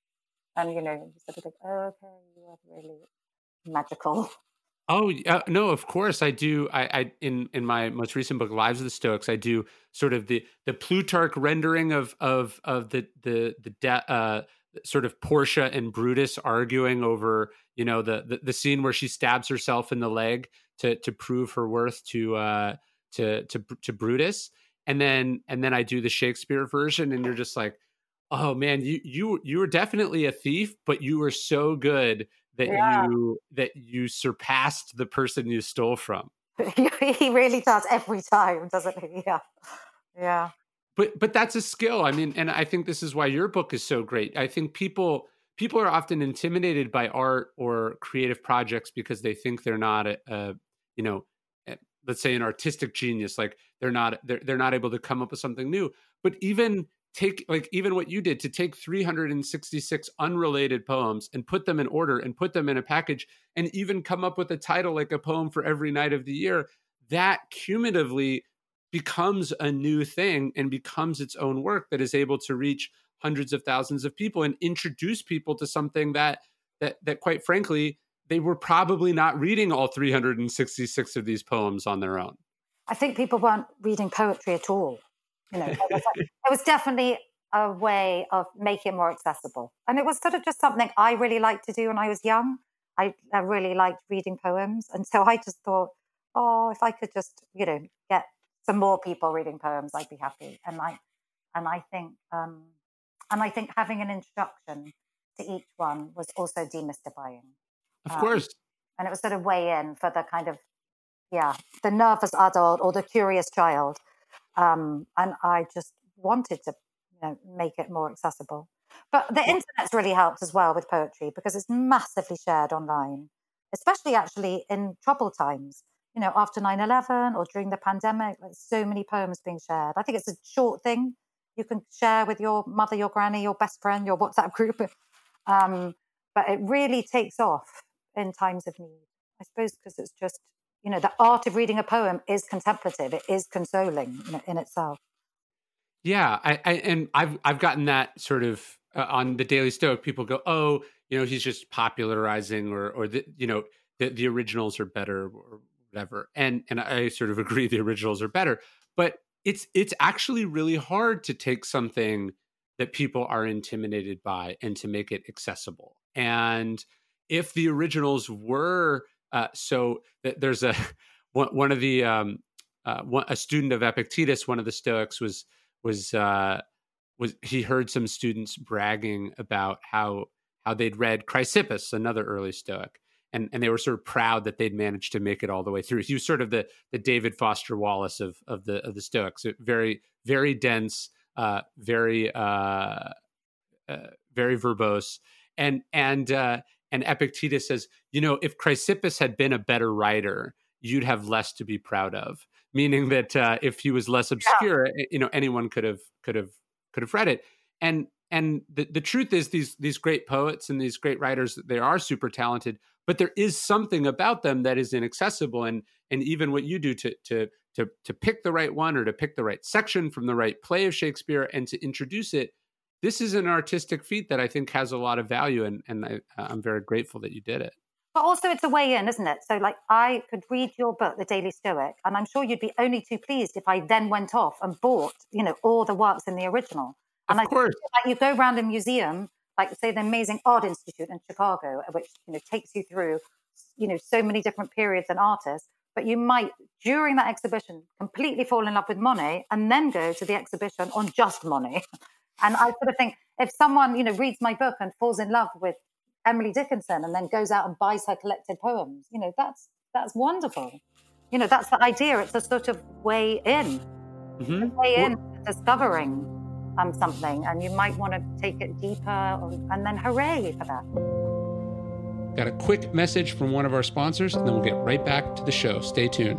And, you know, you sort of think, oh, okay, you are really magical. Oh uh, no! Of course, I do. I, I in in my most recent book, Lives of the Stoics, I do sort of the the Plutarch rendering of of of the the the de- uh, sort of Portia and Brutus arguing over you know the, the the scene where she stabs herself in the leg to to prove her worth to uh, to to to Brutus, and then and then I do the Shakespeare version, and you're just like, oh man, you you you were definitely a thief, but you were so good that yeah. you that you surpassed the person you stole from. He really does every time, doesn't he? Yeah, yeah. But but that's a skill. I mean, and I think this is why your book is so great. I think people people are often intimidated by art or creative projects because they think they're not a, a you know, a, let's say an artistic genius. Like they're not they're they're not able to come up with something new. But even take like even what you did to take three hundred sixty-six unrelated poems and put them in order and put them in a package and even come up with a title like a poem for every night of the year, that cumulatively becomes a new thing and becomes its own work that is able to reach hundreds of thousands of people and introduce people to something that that that quite frankly they were probably not reading all three hundred sixty-six of these poems on their own. I think people weren't reading poetry at all. You know, it was, it was definitely a way of making it more accessible. And it was sort of just something I really liked to do when I was young. I, I really liked reading poems. And so I just thought, oh, if I could just, you know, get some more people reading poems, I'd be happy. And I, and I think, um, and I think having an introduction to each one was also demystifying. Of um, course. And it was sort of way in for the kind of, yeah, the nervous adult or the curious child. Um, and I just wanted to you know, make it more accessible. But the internet's really helped as well with poetry because it's massively shared online. especially actually in troubled times, you know, after nine eleven or during the pandemic. Like, so many poems being shared. I think it's a short thing you can share with your mother, your granny, your best friend, your WhatsApp group. Um, but it really takes off in times of need, I suppose, because it's just, you know, the art of reading a poem is contemplative. It is consoling, you know, in itself. Yeah, I, I and I've I've gotten that sort of uh, on the Daily Stoic. People go, oh, you know, he's just popularizing, or or the, you know, the the originals are better, or whatever. And and I sort of agree, the originals are better. But it's it's actually really hard to take something that people are intimidated by and to make it accessible. And if the originals were uh, so, th- there's a one, one of the um, uh, one, a student of Epictetus, one of the Stoics was. was uh was he heard some students bragging about how how they'd read Chrysippus, another early Stoic, and and they were sort of proud that they'd managed to make it all the way through. He was sort of the the David Foster Wallace of of the of the Stoics. Very very dense, uh very uh, uh very verbose, and and uh and Epictetus says, you know, if Chrysippus had been a better writer, you'd have less to be proud of. Meaning that uh, if he was less obscure, yeah. you know, anyone could have could have could have read it. And and the, the truth is, these these great poets and these great writers, they are super talented, but there is something about them that is inaccessible. And and even what you do to to to to pick the right one, or to pick the right section from the right play of Shakespeare and to introduce it, this is an artistic feat that I think has a lot of value, and and I, I'm very grateful that you did it. But also it's a way in, isn't it? So like I could read your book, The Daily Stoic, and I'm sure you'd be only too pleased if I then went off and bought, you know, all the works in the original. And of I course. Like you go around a museum, like say the Amazing Art Institute in Chicago, which, you know, takes you through, you know, so many different periods and artists. But you might, during that exhibition, completely fall in love with Monet and then go to the exhibition on just Monet. And I sort of think if someone, you know, reads my book and falls in love with Emily Dickinson and then goes out and buys her collected poems, you know, that's that's wonderful. You know, that's the idea. It's a sort of way in, mm-hmm. a way in well, discovering um, something, and you might want to take it deeper, or, and then hooray for that. Got a quick message from one of our sponsors, and then we'll get right back to the show. Stay tuned.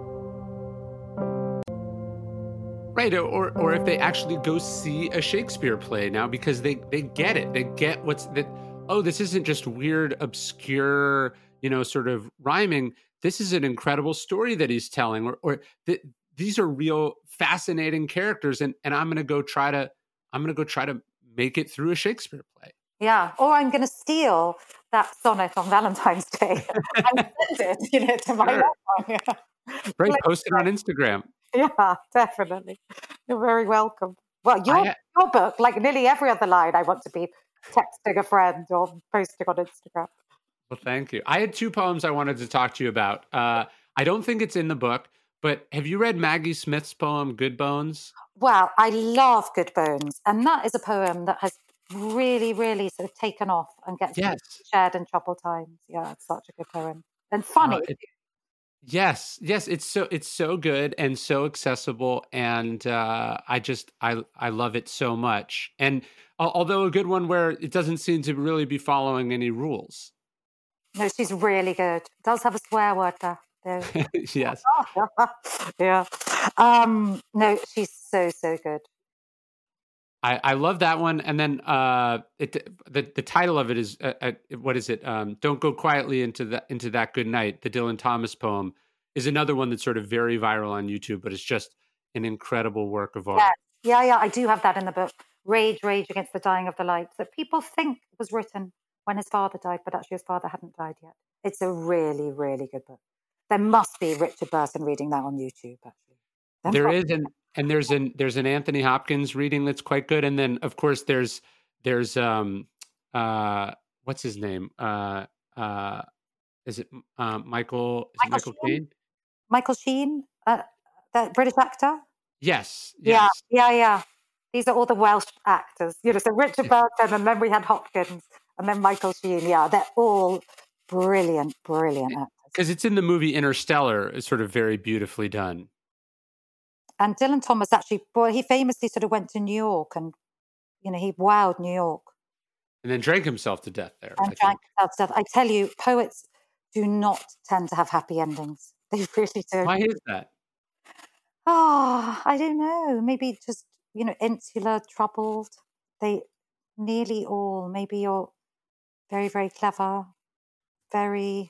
Right, or or if they actually go see a Shakespeare play now, because they they get it, they get what's that. Oh, this isn't just weird, obscure, you know, sort of rhyming. This is an incredible story that he's telling, or, or th- these are real fascinating characters. And, and I'm going to go try to, I'm going to go try to make it through a Shakespeare play. Yeah. Or I'm going to steal that sonnet on Valentine's Day and send it, you know, to my sure. loved one. Yeah. Right. Post it on Instagram. Yeah, definitely. You're very welcome. Well, your, I, your book, like nearly every other line, I want to be texting a friend or posting on Instagram. Well, thank you. I had two poems I wanted to talk to you about. Uh, I don't think it's in the book, but have you read Maggie Smith's poem, Good Bones? Well, I love Good Bones. And that is a poem that has really, really sort of taken off and gets yes. shared in troubled times. Yeah, it's such a good poem. And funny. Uh, it, yes, yes, it's so it's so good and so accessible. And uh, I just, I, I love it so much. And although a good one where it doesn't seem to really be following any rules. No, she's really good. Does have a swear word there. Yes. Yeah. Um, no, she's so, so good. I, I love that one. And then uh, it, the the title of it is, uh, uh, what is it? Um, Don't Go Quietly into that, into that Good Night. The Dylan Thomas poem is another one that's sort of very viral on YouTube, but it's just an incredible work of art. Yeah, yeah, yeah. I do have that in the book. Rage, Rage Against the Dying of the Light, that people think was written when his father died, but actually his father hadn't died yet. It's a really, really good book. There must be Richard Burton reading that on YouTube, actually. Then there probably- is, and and there's an there's an Anthony Hopkins reading that's quite good, and then of course there's there's um uh what's his name uh uh is it uh, Michael is Michael, it Michael Caine? Michael Sheen, uh, that British actor. Yes, yes. Yeah, yeah, yeah. These are all the Welsh actors, you know. So Richard Burton, and then we had Hopkins, and then Michael Sheen. Yeah, they're all brilliant, brilliant actors. Because it's in the movie Interstellar, it's sort of very beautifully done. And Dylan Thomas actually, boy, he famously sort of went to New York, and you know, he wowed New York. And then drank himself to death there. And I drank think. himself to death. I tell you, poets do not tend to have happy endings. They really don't. Why is that? Oh, I don't know. Maybe just, you know, insular, troubled. They nearly all, maybe you're very, very clever, very,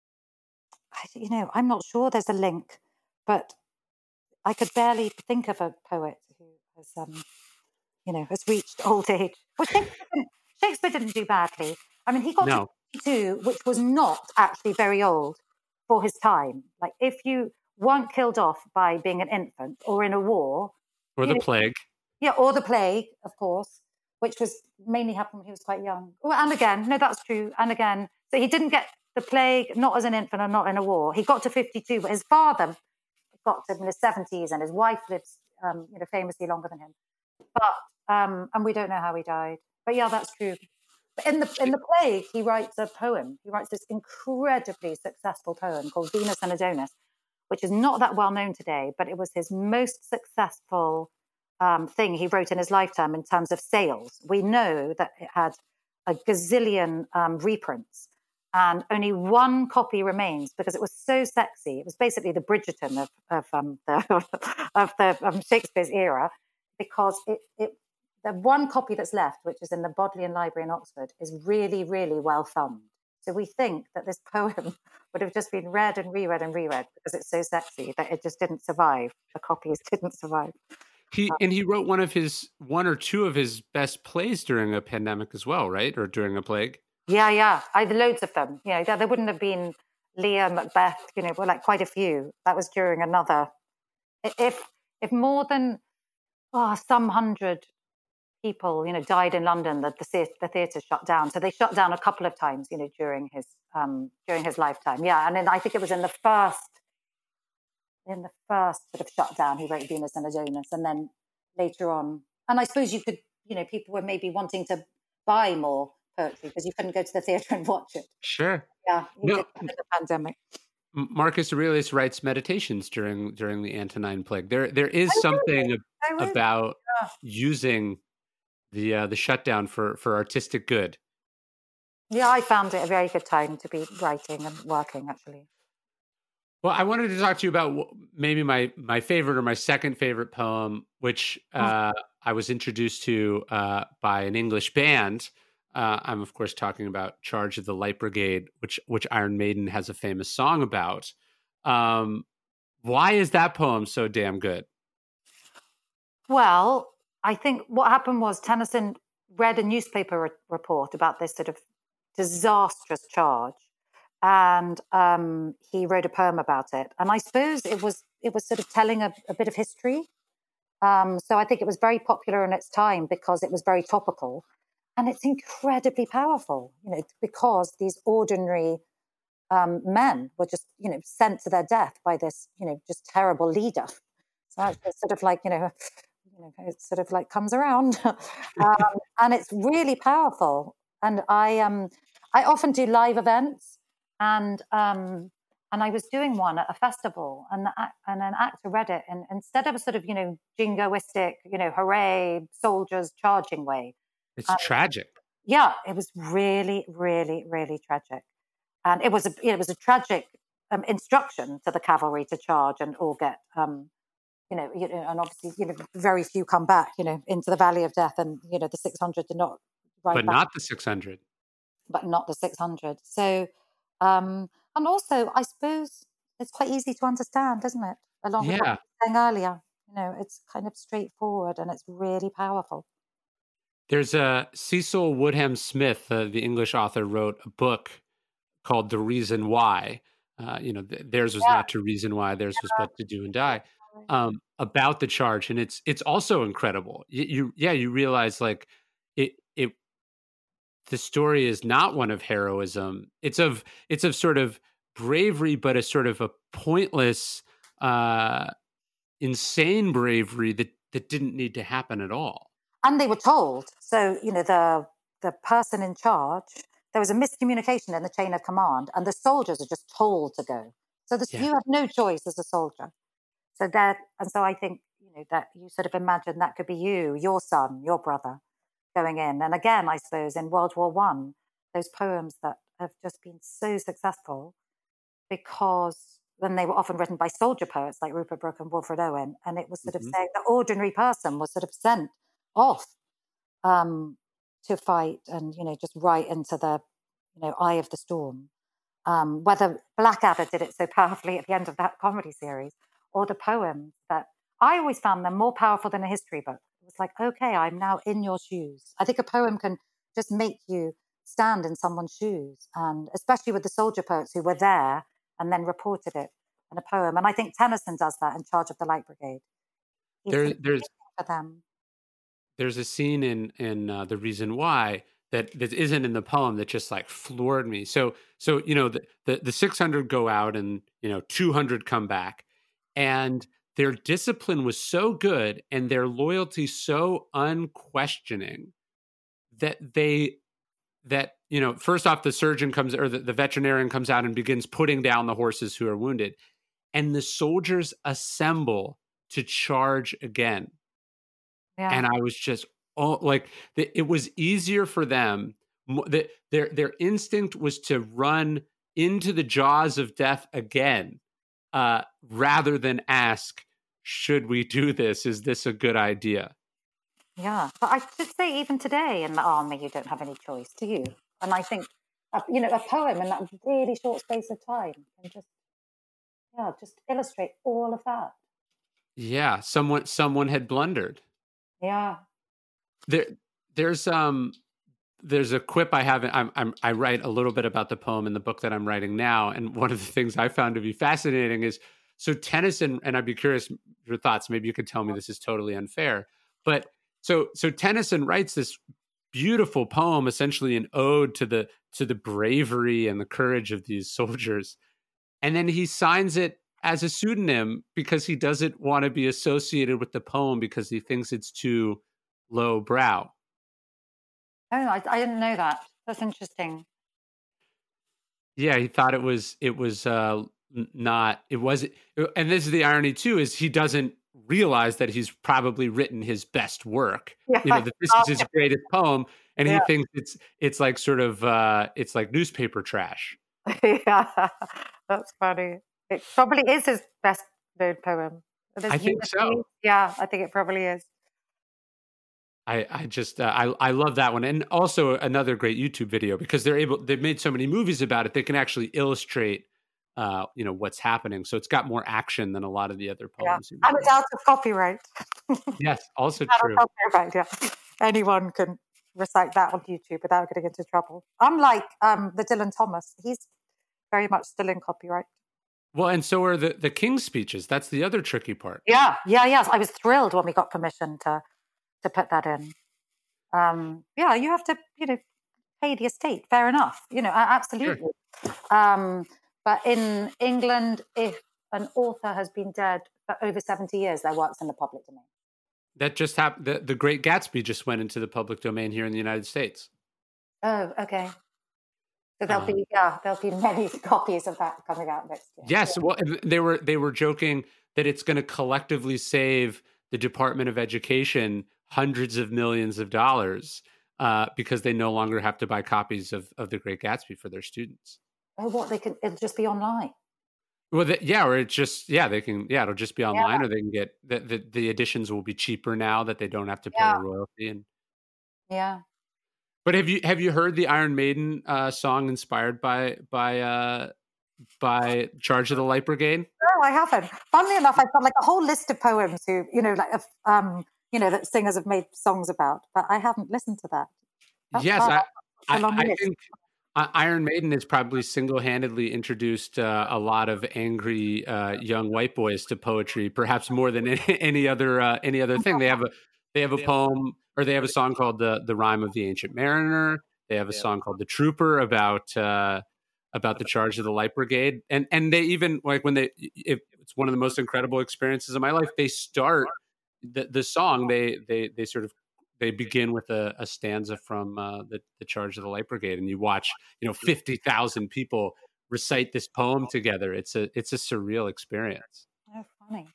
I, you know, I'm not sure there's a link, but I could barely think of a poet who has, um, you know, has reached old age. Well, Shakespeare didn't, Shakespeare didn't do badly. I mean, he got No. to fifty-two, which was not actually very old for his time. Like, if you weren't killed off by being an infant or in a war, Or you the know, plague. yeah, or the plague, of course, which was mainly happened when he was quite young. Well, and again, no, that's true. And again, so he didn't get the plague, not as an infant and not in a war. He got to fifty-two, but his father got to in his seventies, and his wife lives, um, you know, famously longer than him. But um, and we don't know how he died. But yeah, that's true. But in the in the plague, he writes a poem. He writes this incredibly successful poem called Venus and Adonis, which is not that well known today, but it was his most successful um, thing he wrote in his lifetime in terms of sales. We know that it had a gazillion um, reprints, and only one copy remains because it was so sexy. It was basically the Bridgerton of of um, the of the um, Shakespeare's era, because it, it the one copy that's left, which is in the Bodleian Library in Oxford, is really, really well thumbed. So we think that this poem would have just been read and reread and reread because it's so sexy that it just didn't survive. The copies didn't survive. He Um, and he wrote one of his one or two of his best plays during a pandemic as well, right? Or during a plague. yeah, yeah. I had loads of them. You know, there, there wouldn't have been Lear, Macbeth. You know, well, like quite a few. That was during another. If if more than oh, some hundred people, you know, died in London, that the theatre, the theatre shut down. So they shut down a couple of times, you know, during his um, during his lifetime. Yeah, and then I think it was in the first in the first sort of shutdown he wrote Venus and Adonis, and then later on, and I suppose you could, you know, people were maybe wanting to buy more poetry because you couldn't go to the theatre and watch it. Sure. Yeah, he No, did that in the pandemic. Marcus Aurelius writes meditations during during the Antonine Plague. There there is Oh, something really? Oh, really? about Yeah. using the uh, the shutdown for for artistic good. Yeah, I found it a very good time to be writing and working, actually. Well, I wanted to talk to you about wh- maybe my my favorite or my second favorite poem, which Oh, uh, I was introduced to uh, by an English band. Uh, I'm of course talking about "Charge of the Light Brigade," which which Iron Maiden has a famous song about. Um, why is that poem so damn good? well, I think what happened was Tennyson read a newspaper re- report about this sort of disastrous charge, and um, he wrote a poem about it. And I suppose it was it was sort of telling a, a bit of history. Um, so I think it was very popular in its time because it was very topical, and it's incredibly powerful. You know, because these ordinary um, men were just, you know, sent to their death by this, you know, just terrible leader. So it's sort of like, you know, you know, it sort of like comes around, um, and it's really powerful. And I, um, I often do live events, and um, and I was doing one at a festival, and the, ac- and an actor read it, and instead of a sort of, you know, jingoistic, you know, hooray, soldiers charging way, It's um, tragic. yeah, it was really, really, really tragic. And it was a it was a tragic um, instruction to the cavalry to charge and all get um, you know, you know, and obviously, you know, very few come back, you know, into the valley of death, and you know, the six hundred did not ride But back, not the six hundred. but not the six hundred. So, um, and also, I suppose it's quite easy to understand, isn't it? Along with what Yeah. you were saying earlier, you know, it's kind of straightforward and it's really powerful. There's a Cecil Woodham Smith, uh, the English author, wrote a book called The Reason Why. Uh, you know, th- theirs was Yeah. not to reason why, theirs was but to do and die. Um, about the charge, and it's it's also incredible. You, you yeah, you realize like it it the story is not one of heroism. It's of it's of sort of bravery, but a sort of a pointless, uh, insane bravery that that didn't need to happen at all. And they were told. So, you know, the the person in charge, there was a miscommunication in the chain of command, and the soldiers are just told to go. So this, Yeah. you have no choice as a soldier. So that, and so I think, you know, that you sort of imagine that could be you, your son, your brother going in. And again, I suppose in World War One, those poems that have just been so successful, because then they were often written by soldier poets like Rupert Brooke and Wilfred Owen. And it was sort of Mm-hmm. saying the ordinary person was sort of sent off um, to fight and, you know, just right into the, you know, eye of the storm. Um, whether Blackadder did it so powerfully at the end of that comedy series, or the poems that I always found them more powerful than a history book. It was like, okay, I'm now in your shoes. I think a poem can just make you stand in someone's shoes, and especially with the soldier poets who were there and then reported it in a poem. And I think Tennyson does that in Charge of the Light Brigade. He's There, sort of there's for them. there's a scene in in uh, The Reason Why that that isn't in the poem that just like floored me. So so you know the the, the six hundred go out and you know two hundred come back, and their discipline was so good and their loyalty so unquestioning that they that you know first off the surgeon comes or the, the veterinarian comes out and begins putting down the horses who are wounded, and the soldiers assemble to charge again. Yeah. And I was just oh, like the, it was easier for them. The, their their instinct was to run into the jaws of death again, uh, rather than ask, "Should we do this? Is this a good idea?" Yeah, but I should say, even today in the army, you don't have any choice, do you? And I think, uh, you know, a poem in that really short space of time can just, yeah, just illustrate all of that. Yeah, someone someone had blundered. Yeah. There, there's um, there's a quip I haven't. I'm, I'm I write a little bit about the poem in the book that I'm writing now, and one of the things I found to be fascinating is so Tennyson, and I'd be curious your thoughts. Maybe you could tell me this is totally unfair, but so so Tennyson writes this beautiful poem, essentially an ode to the to the bravery and the courage of these soldiers, and then he signs it as a pseudonym because he doesn't want to be associated with the poem because he thinks it's too low brow. Oh, I, I didn't know that. That's interesting. Yeah, he thought it was it was uh, not it was, and this is the irony too, is he doesn't realize that he's probably written his best work. Yeah. You know, that this is his greatest poem, and yeah. he thinks it's it's like sort of uh, it's like newspaper trash. Yeah, that's funny. It probably is his best known poem. I think so. Yeah, I think it probably is. I, I just uh, I I love that one, and also another great YouTube video because they're able they've made so many movies about it. They can actually illustrate, uh, you know, what's happening. So it's got more action than a lot of the other poems. Yeah. And it's out of copyright. Yes, also out true. Of copyright, yeah. Anyone can recite that on YouTube without getting into trouble. Unlike um, the Dylan Thomas, he's very much still in copyright. Well, and so are the, the King's speeches. That's the other tricky part. Yeah, yeah, yes. I was thrilled when we got permission to to put that in. Um, yeah, you have to, you know, pay the estate. Fair enough. You know, absolutely. Sure. Um, but in England, if an author has been dead for over seventy years, their work's in the public domain. That just happened. The, the Great Gatsby just went into the public domain here in the United States. Oh, okay. So there'll um, be yeah, there'll be many copies of that coming out next year. Yes, yeah. Well, they were they were joking that it's going to collectively save the Department of Education hundreds of millions of dollars uh, because they no longer have to buy copies of, of The Great Gatsby for their students. Oh, what they can? It'll just be online. Well, the, yeah, or it's just yeah, they can yeah, it'll just be online, yeah. Or they can get the, the the editions will be cheaper now that they don't have to pay yeah. a royalty and yeah. But have you have you heard the Iron Maiden uh, song inspired by by uh, by Charge of the Light Brigade? No, I haven't. Funnily enough, I've got like a whole list of poems who you know like um you know that singers have made songs about, but I haven't listened to that. That's yes, I, I, I think Iron Maiden has probably single-handedly introduced uh, a lot of angry uh, young white boys to poetry, perhaps more than any, any other uh, any other thing. They have a they have a poem. Or they have a song called the the Rime of the Ancient Mariner. They have a song called The Trooper about uh, about the Charge of the Light Brigade. And and they even like when they it, it's one of the most incredible experiences of my life. They start the the song. They they they sort of they begin with a, a stanza from uh, the the Charge of the Light Brigade, and you watch you know fifty thousand people recite this poem together. It's a it's a surreal experience. Oh, funny.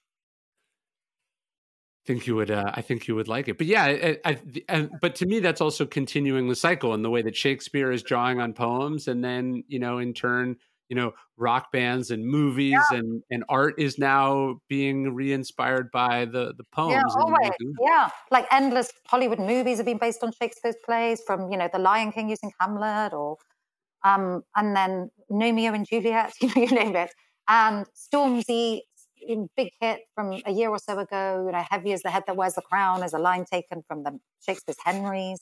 Think you would, uh, I think you would like it, but yeah, I, I, I, but to me, that's also continuing the cycle in the way that Shakespeare is drawing on poems, and then you know, in turn, you you know, rock bands and movies yeah. and, and art is now being re-inspired by the, the poems. Yeah, always. Yeah. Like endless Hollywood movies have been based on Shakespeare's plays, from, you know, The Lion King using Hamlet, or, um, and then Romeo and Juliet, you know, you name it. And Stormzy, big hit from a year or so ago, you know, heavy as the head that wears the crown is a line taken from the Shakespeare's Henry's.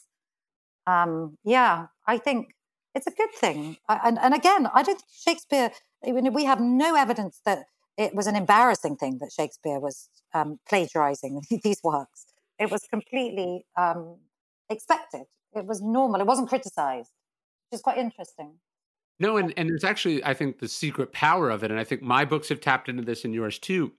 Um, yeah, I think it's a good thing. And, and again, I don't think Shakespeare, I mean, we have no evidence that it was an embarrassing thing that Shakespeare was um, plagiarizing these works. It was completely um, expected. It was normal. It wasn't criticized, which is quite interesting. No, and, and there's actually, I think, the secret power of it, and I think my books have tapped into this and yours too,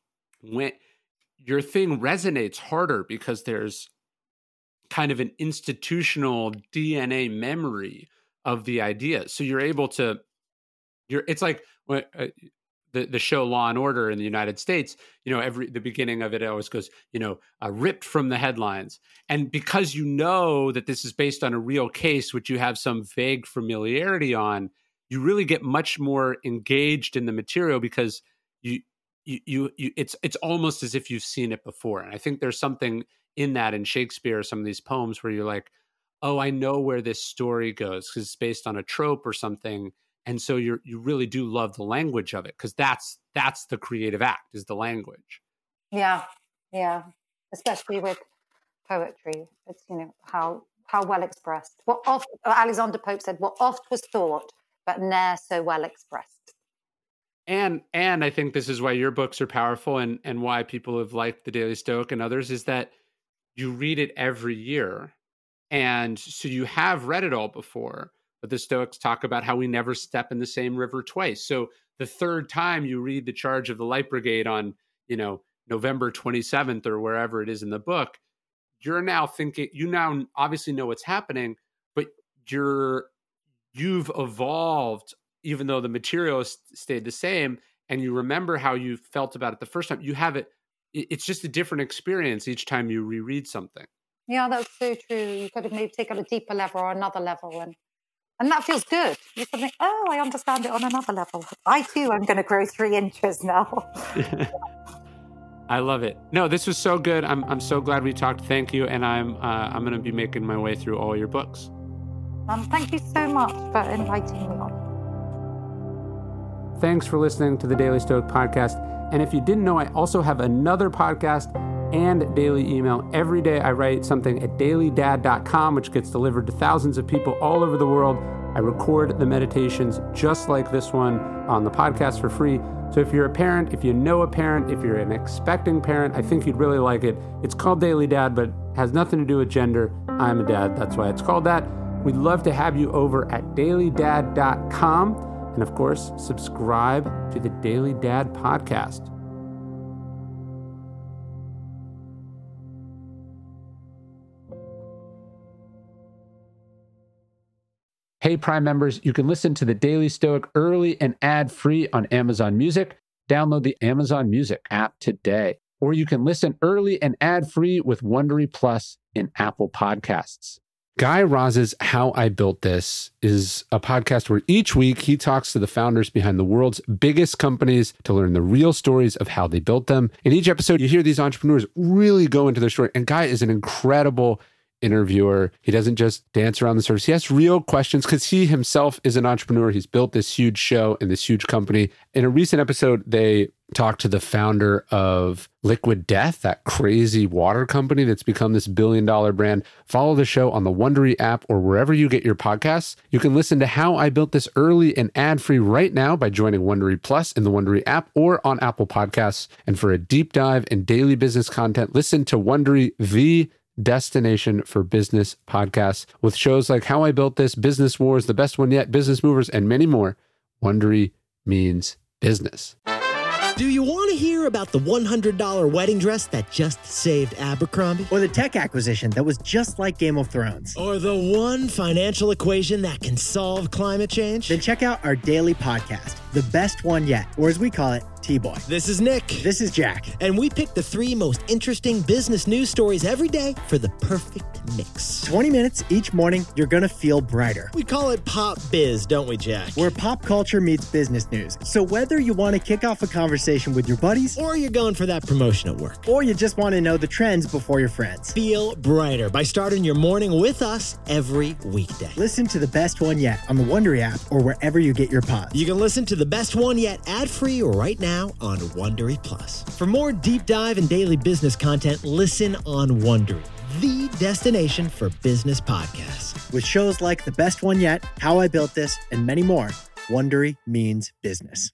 when your thing resonates harder because there's kind of an institutional D N A memory of the idea. So you're able to, you're, it's like uh, the, the show Law and Order in the United States, you know, every, the beginning of it always goes, you know, uh, ripped from the headlines. And because you know that this is based on a real case, which you have some vague familiarity on, you really get much more engaged in the material because you, you, you, you it's, it's almost as if you've seen it before. And I think there's something in that in Shakespeare, some of these poems where you're like, oh, I know where this story goes because it's based on a trope or something. And so you you really do love the language of it because that's that's the creative act, is the language. Yeah, yeah, especially with poetry. It's, you know, how how well expressed. What oft, Alexander Pope said, what oft was thought, but ne'er so well expressed. And and I think this is why your books are powerful, and and why people have liked The Daily Stoic and others, is that you read it every year. And so you have read it all before, but the Stoics talk about how we never step in the same river twice. So the third time you read The Charge of the Light Brigade on, you know, November twenty-seventh or wherever it is in the book, you're now thinking, you now obviously know what's happening, but you're, you've evolved, even though the material has stayed the same, and you remember how you felt about it the first time. You have it, it's just a different experience each time you reread something. Yeah, that's so true. You could have maybe taken a deeper level or another level, and and that feels good. You can think, oh, I understand it on another level. I too am going to grow three inches now. I love it. No, this was so good. I'm I'm so glad we talked. Thank you, and I'm uh, I'm going to be making my way through all your books. Um, thank you so much for inviting me on. Thanks for listening to the Daily Stoic podcast. And if you didn't know, I also have another podcast and daily email. Every day I write something at daily dad dot com, which gets delivered to thousands of people all over the world. I record the meditations just like this one on the podcast for free. So if you're a parent, if you know a parent, if you're an expecting parent, I think you'd really like it. It's called Daily Dad, but has nothing to do with gender. I'm a dad. That's why it's called that. We'd love to have you over at daily dad dot com. And of course, subscribe to the Daily Dad podcast. Hey, Prime members, you can listen to The Daily Stoic early and ad-free on Amazon Music. Download the Amazon Music app today. Or you can listen early and ad-free with Wondery Plus in Apple Podcasts. Guy Raz's How I Built This is a podcast where each week he talks to the founders behind the world's biggest companies to learn the real stories of how they built them. In each episode, you hear these entrepreneurs really go into their story. And Guy is an incredible interviewer. He doesn't just dance around the surface. He asks real questions because he himself is an entrepreneur. He's built this huge show and this huge company. In a recent episode, they talked to the founder of Liquid Death, that crazy water company that's become this billion dollar brand. Follow the show on the Wondery app or wherever you get your podcasts. You can listen to How I Built This early and ad-free right now by joining Wondery Plus in the Wondery app or on Apple Podcasts. And for a deep dive in daily business content, listen to Wondery, the destination for business podcasts, with shows like How I Built This, Business Wars, The Best One Yet, Business Movers, and many more. Wondery means business. Do you want to hear about the one hundred dollars wedding dress that just saved Abercrombie? Or the tech acquisition that was just like Game of Thrones? Or the one financial equation that can solve climate change? Then check out our daily podcast, The Best One Yet, or as we call it, T-Boy. This is Nick. This is Jack. And we pick the three most interesting business news stories every day for the perfect mix. twenty minutes each morning, you're going to feel brighter. We call it Pop Biz, don't we, Jack? Where pop culture meets business news. So whether you want to kick off a conversation with your buddies, or you're going for that promotion at work, or you just want to know the trends before your friends, feel brighter by starting your morning with us every weekday. Listen to The Best One Yet on the Wondery app or wherever you get your pods. You can listen to The Best One Yet ad-free right now on Wondery Plus. For more deep dive and daily business content, listen on Wondery, the destination for business podcasts. With shows like The Best One Yet, How I Built This, and many more, Wondery means business.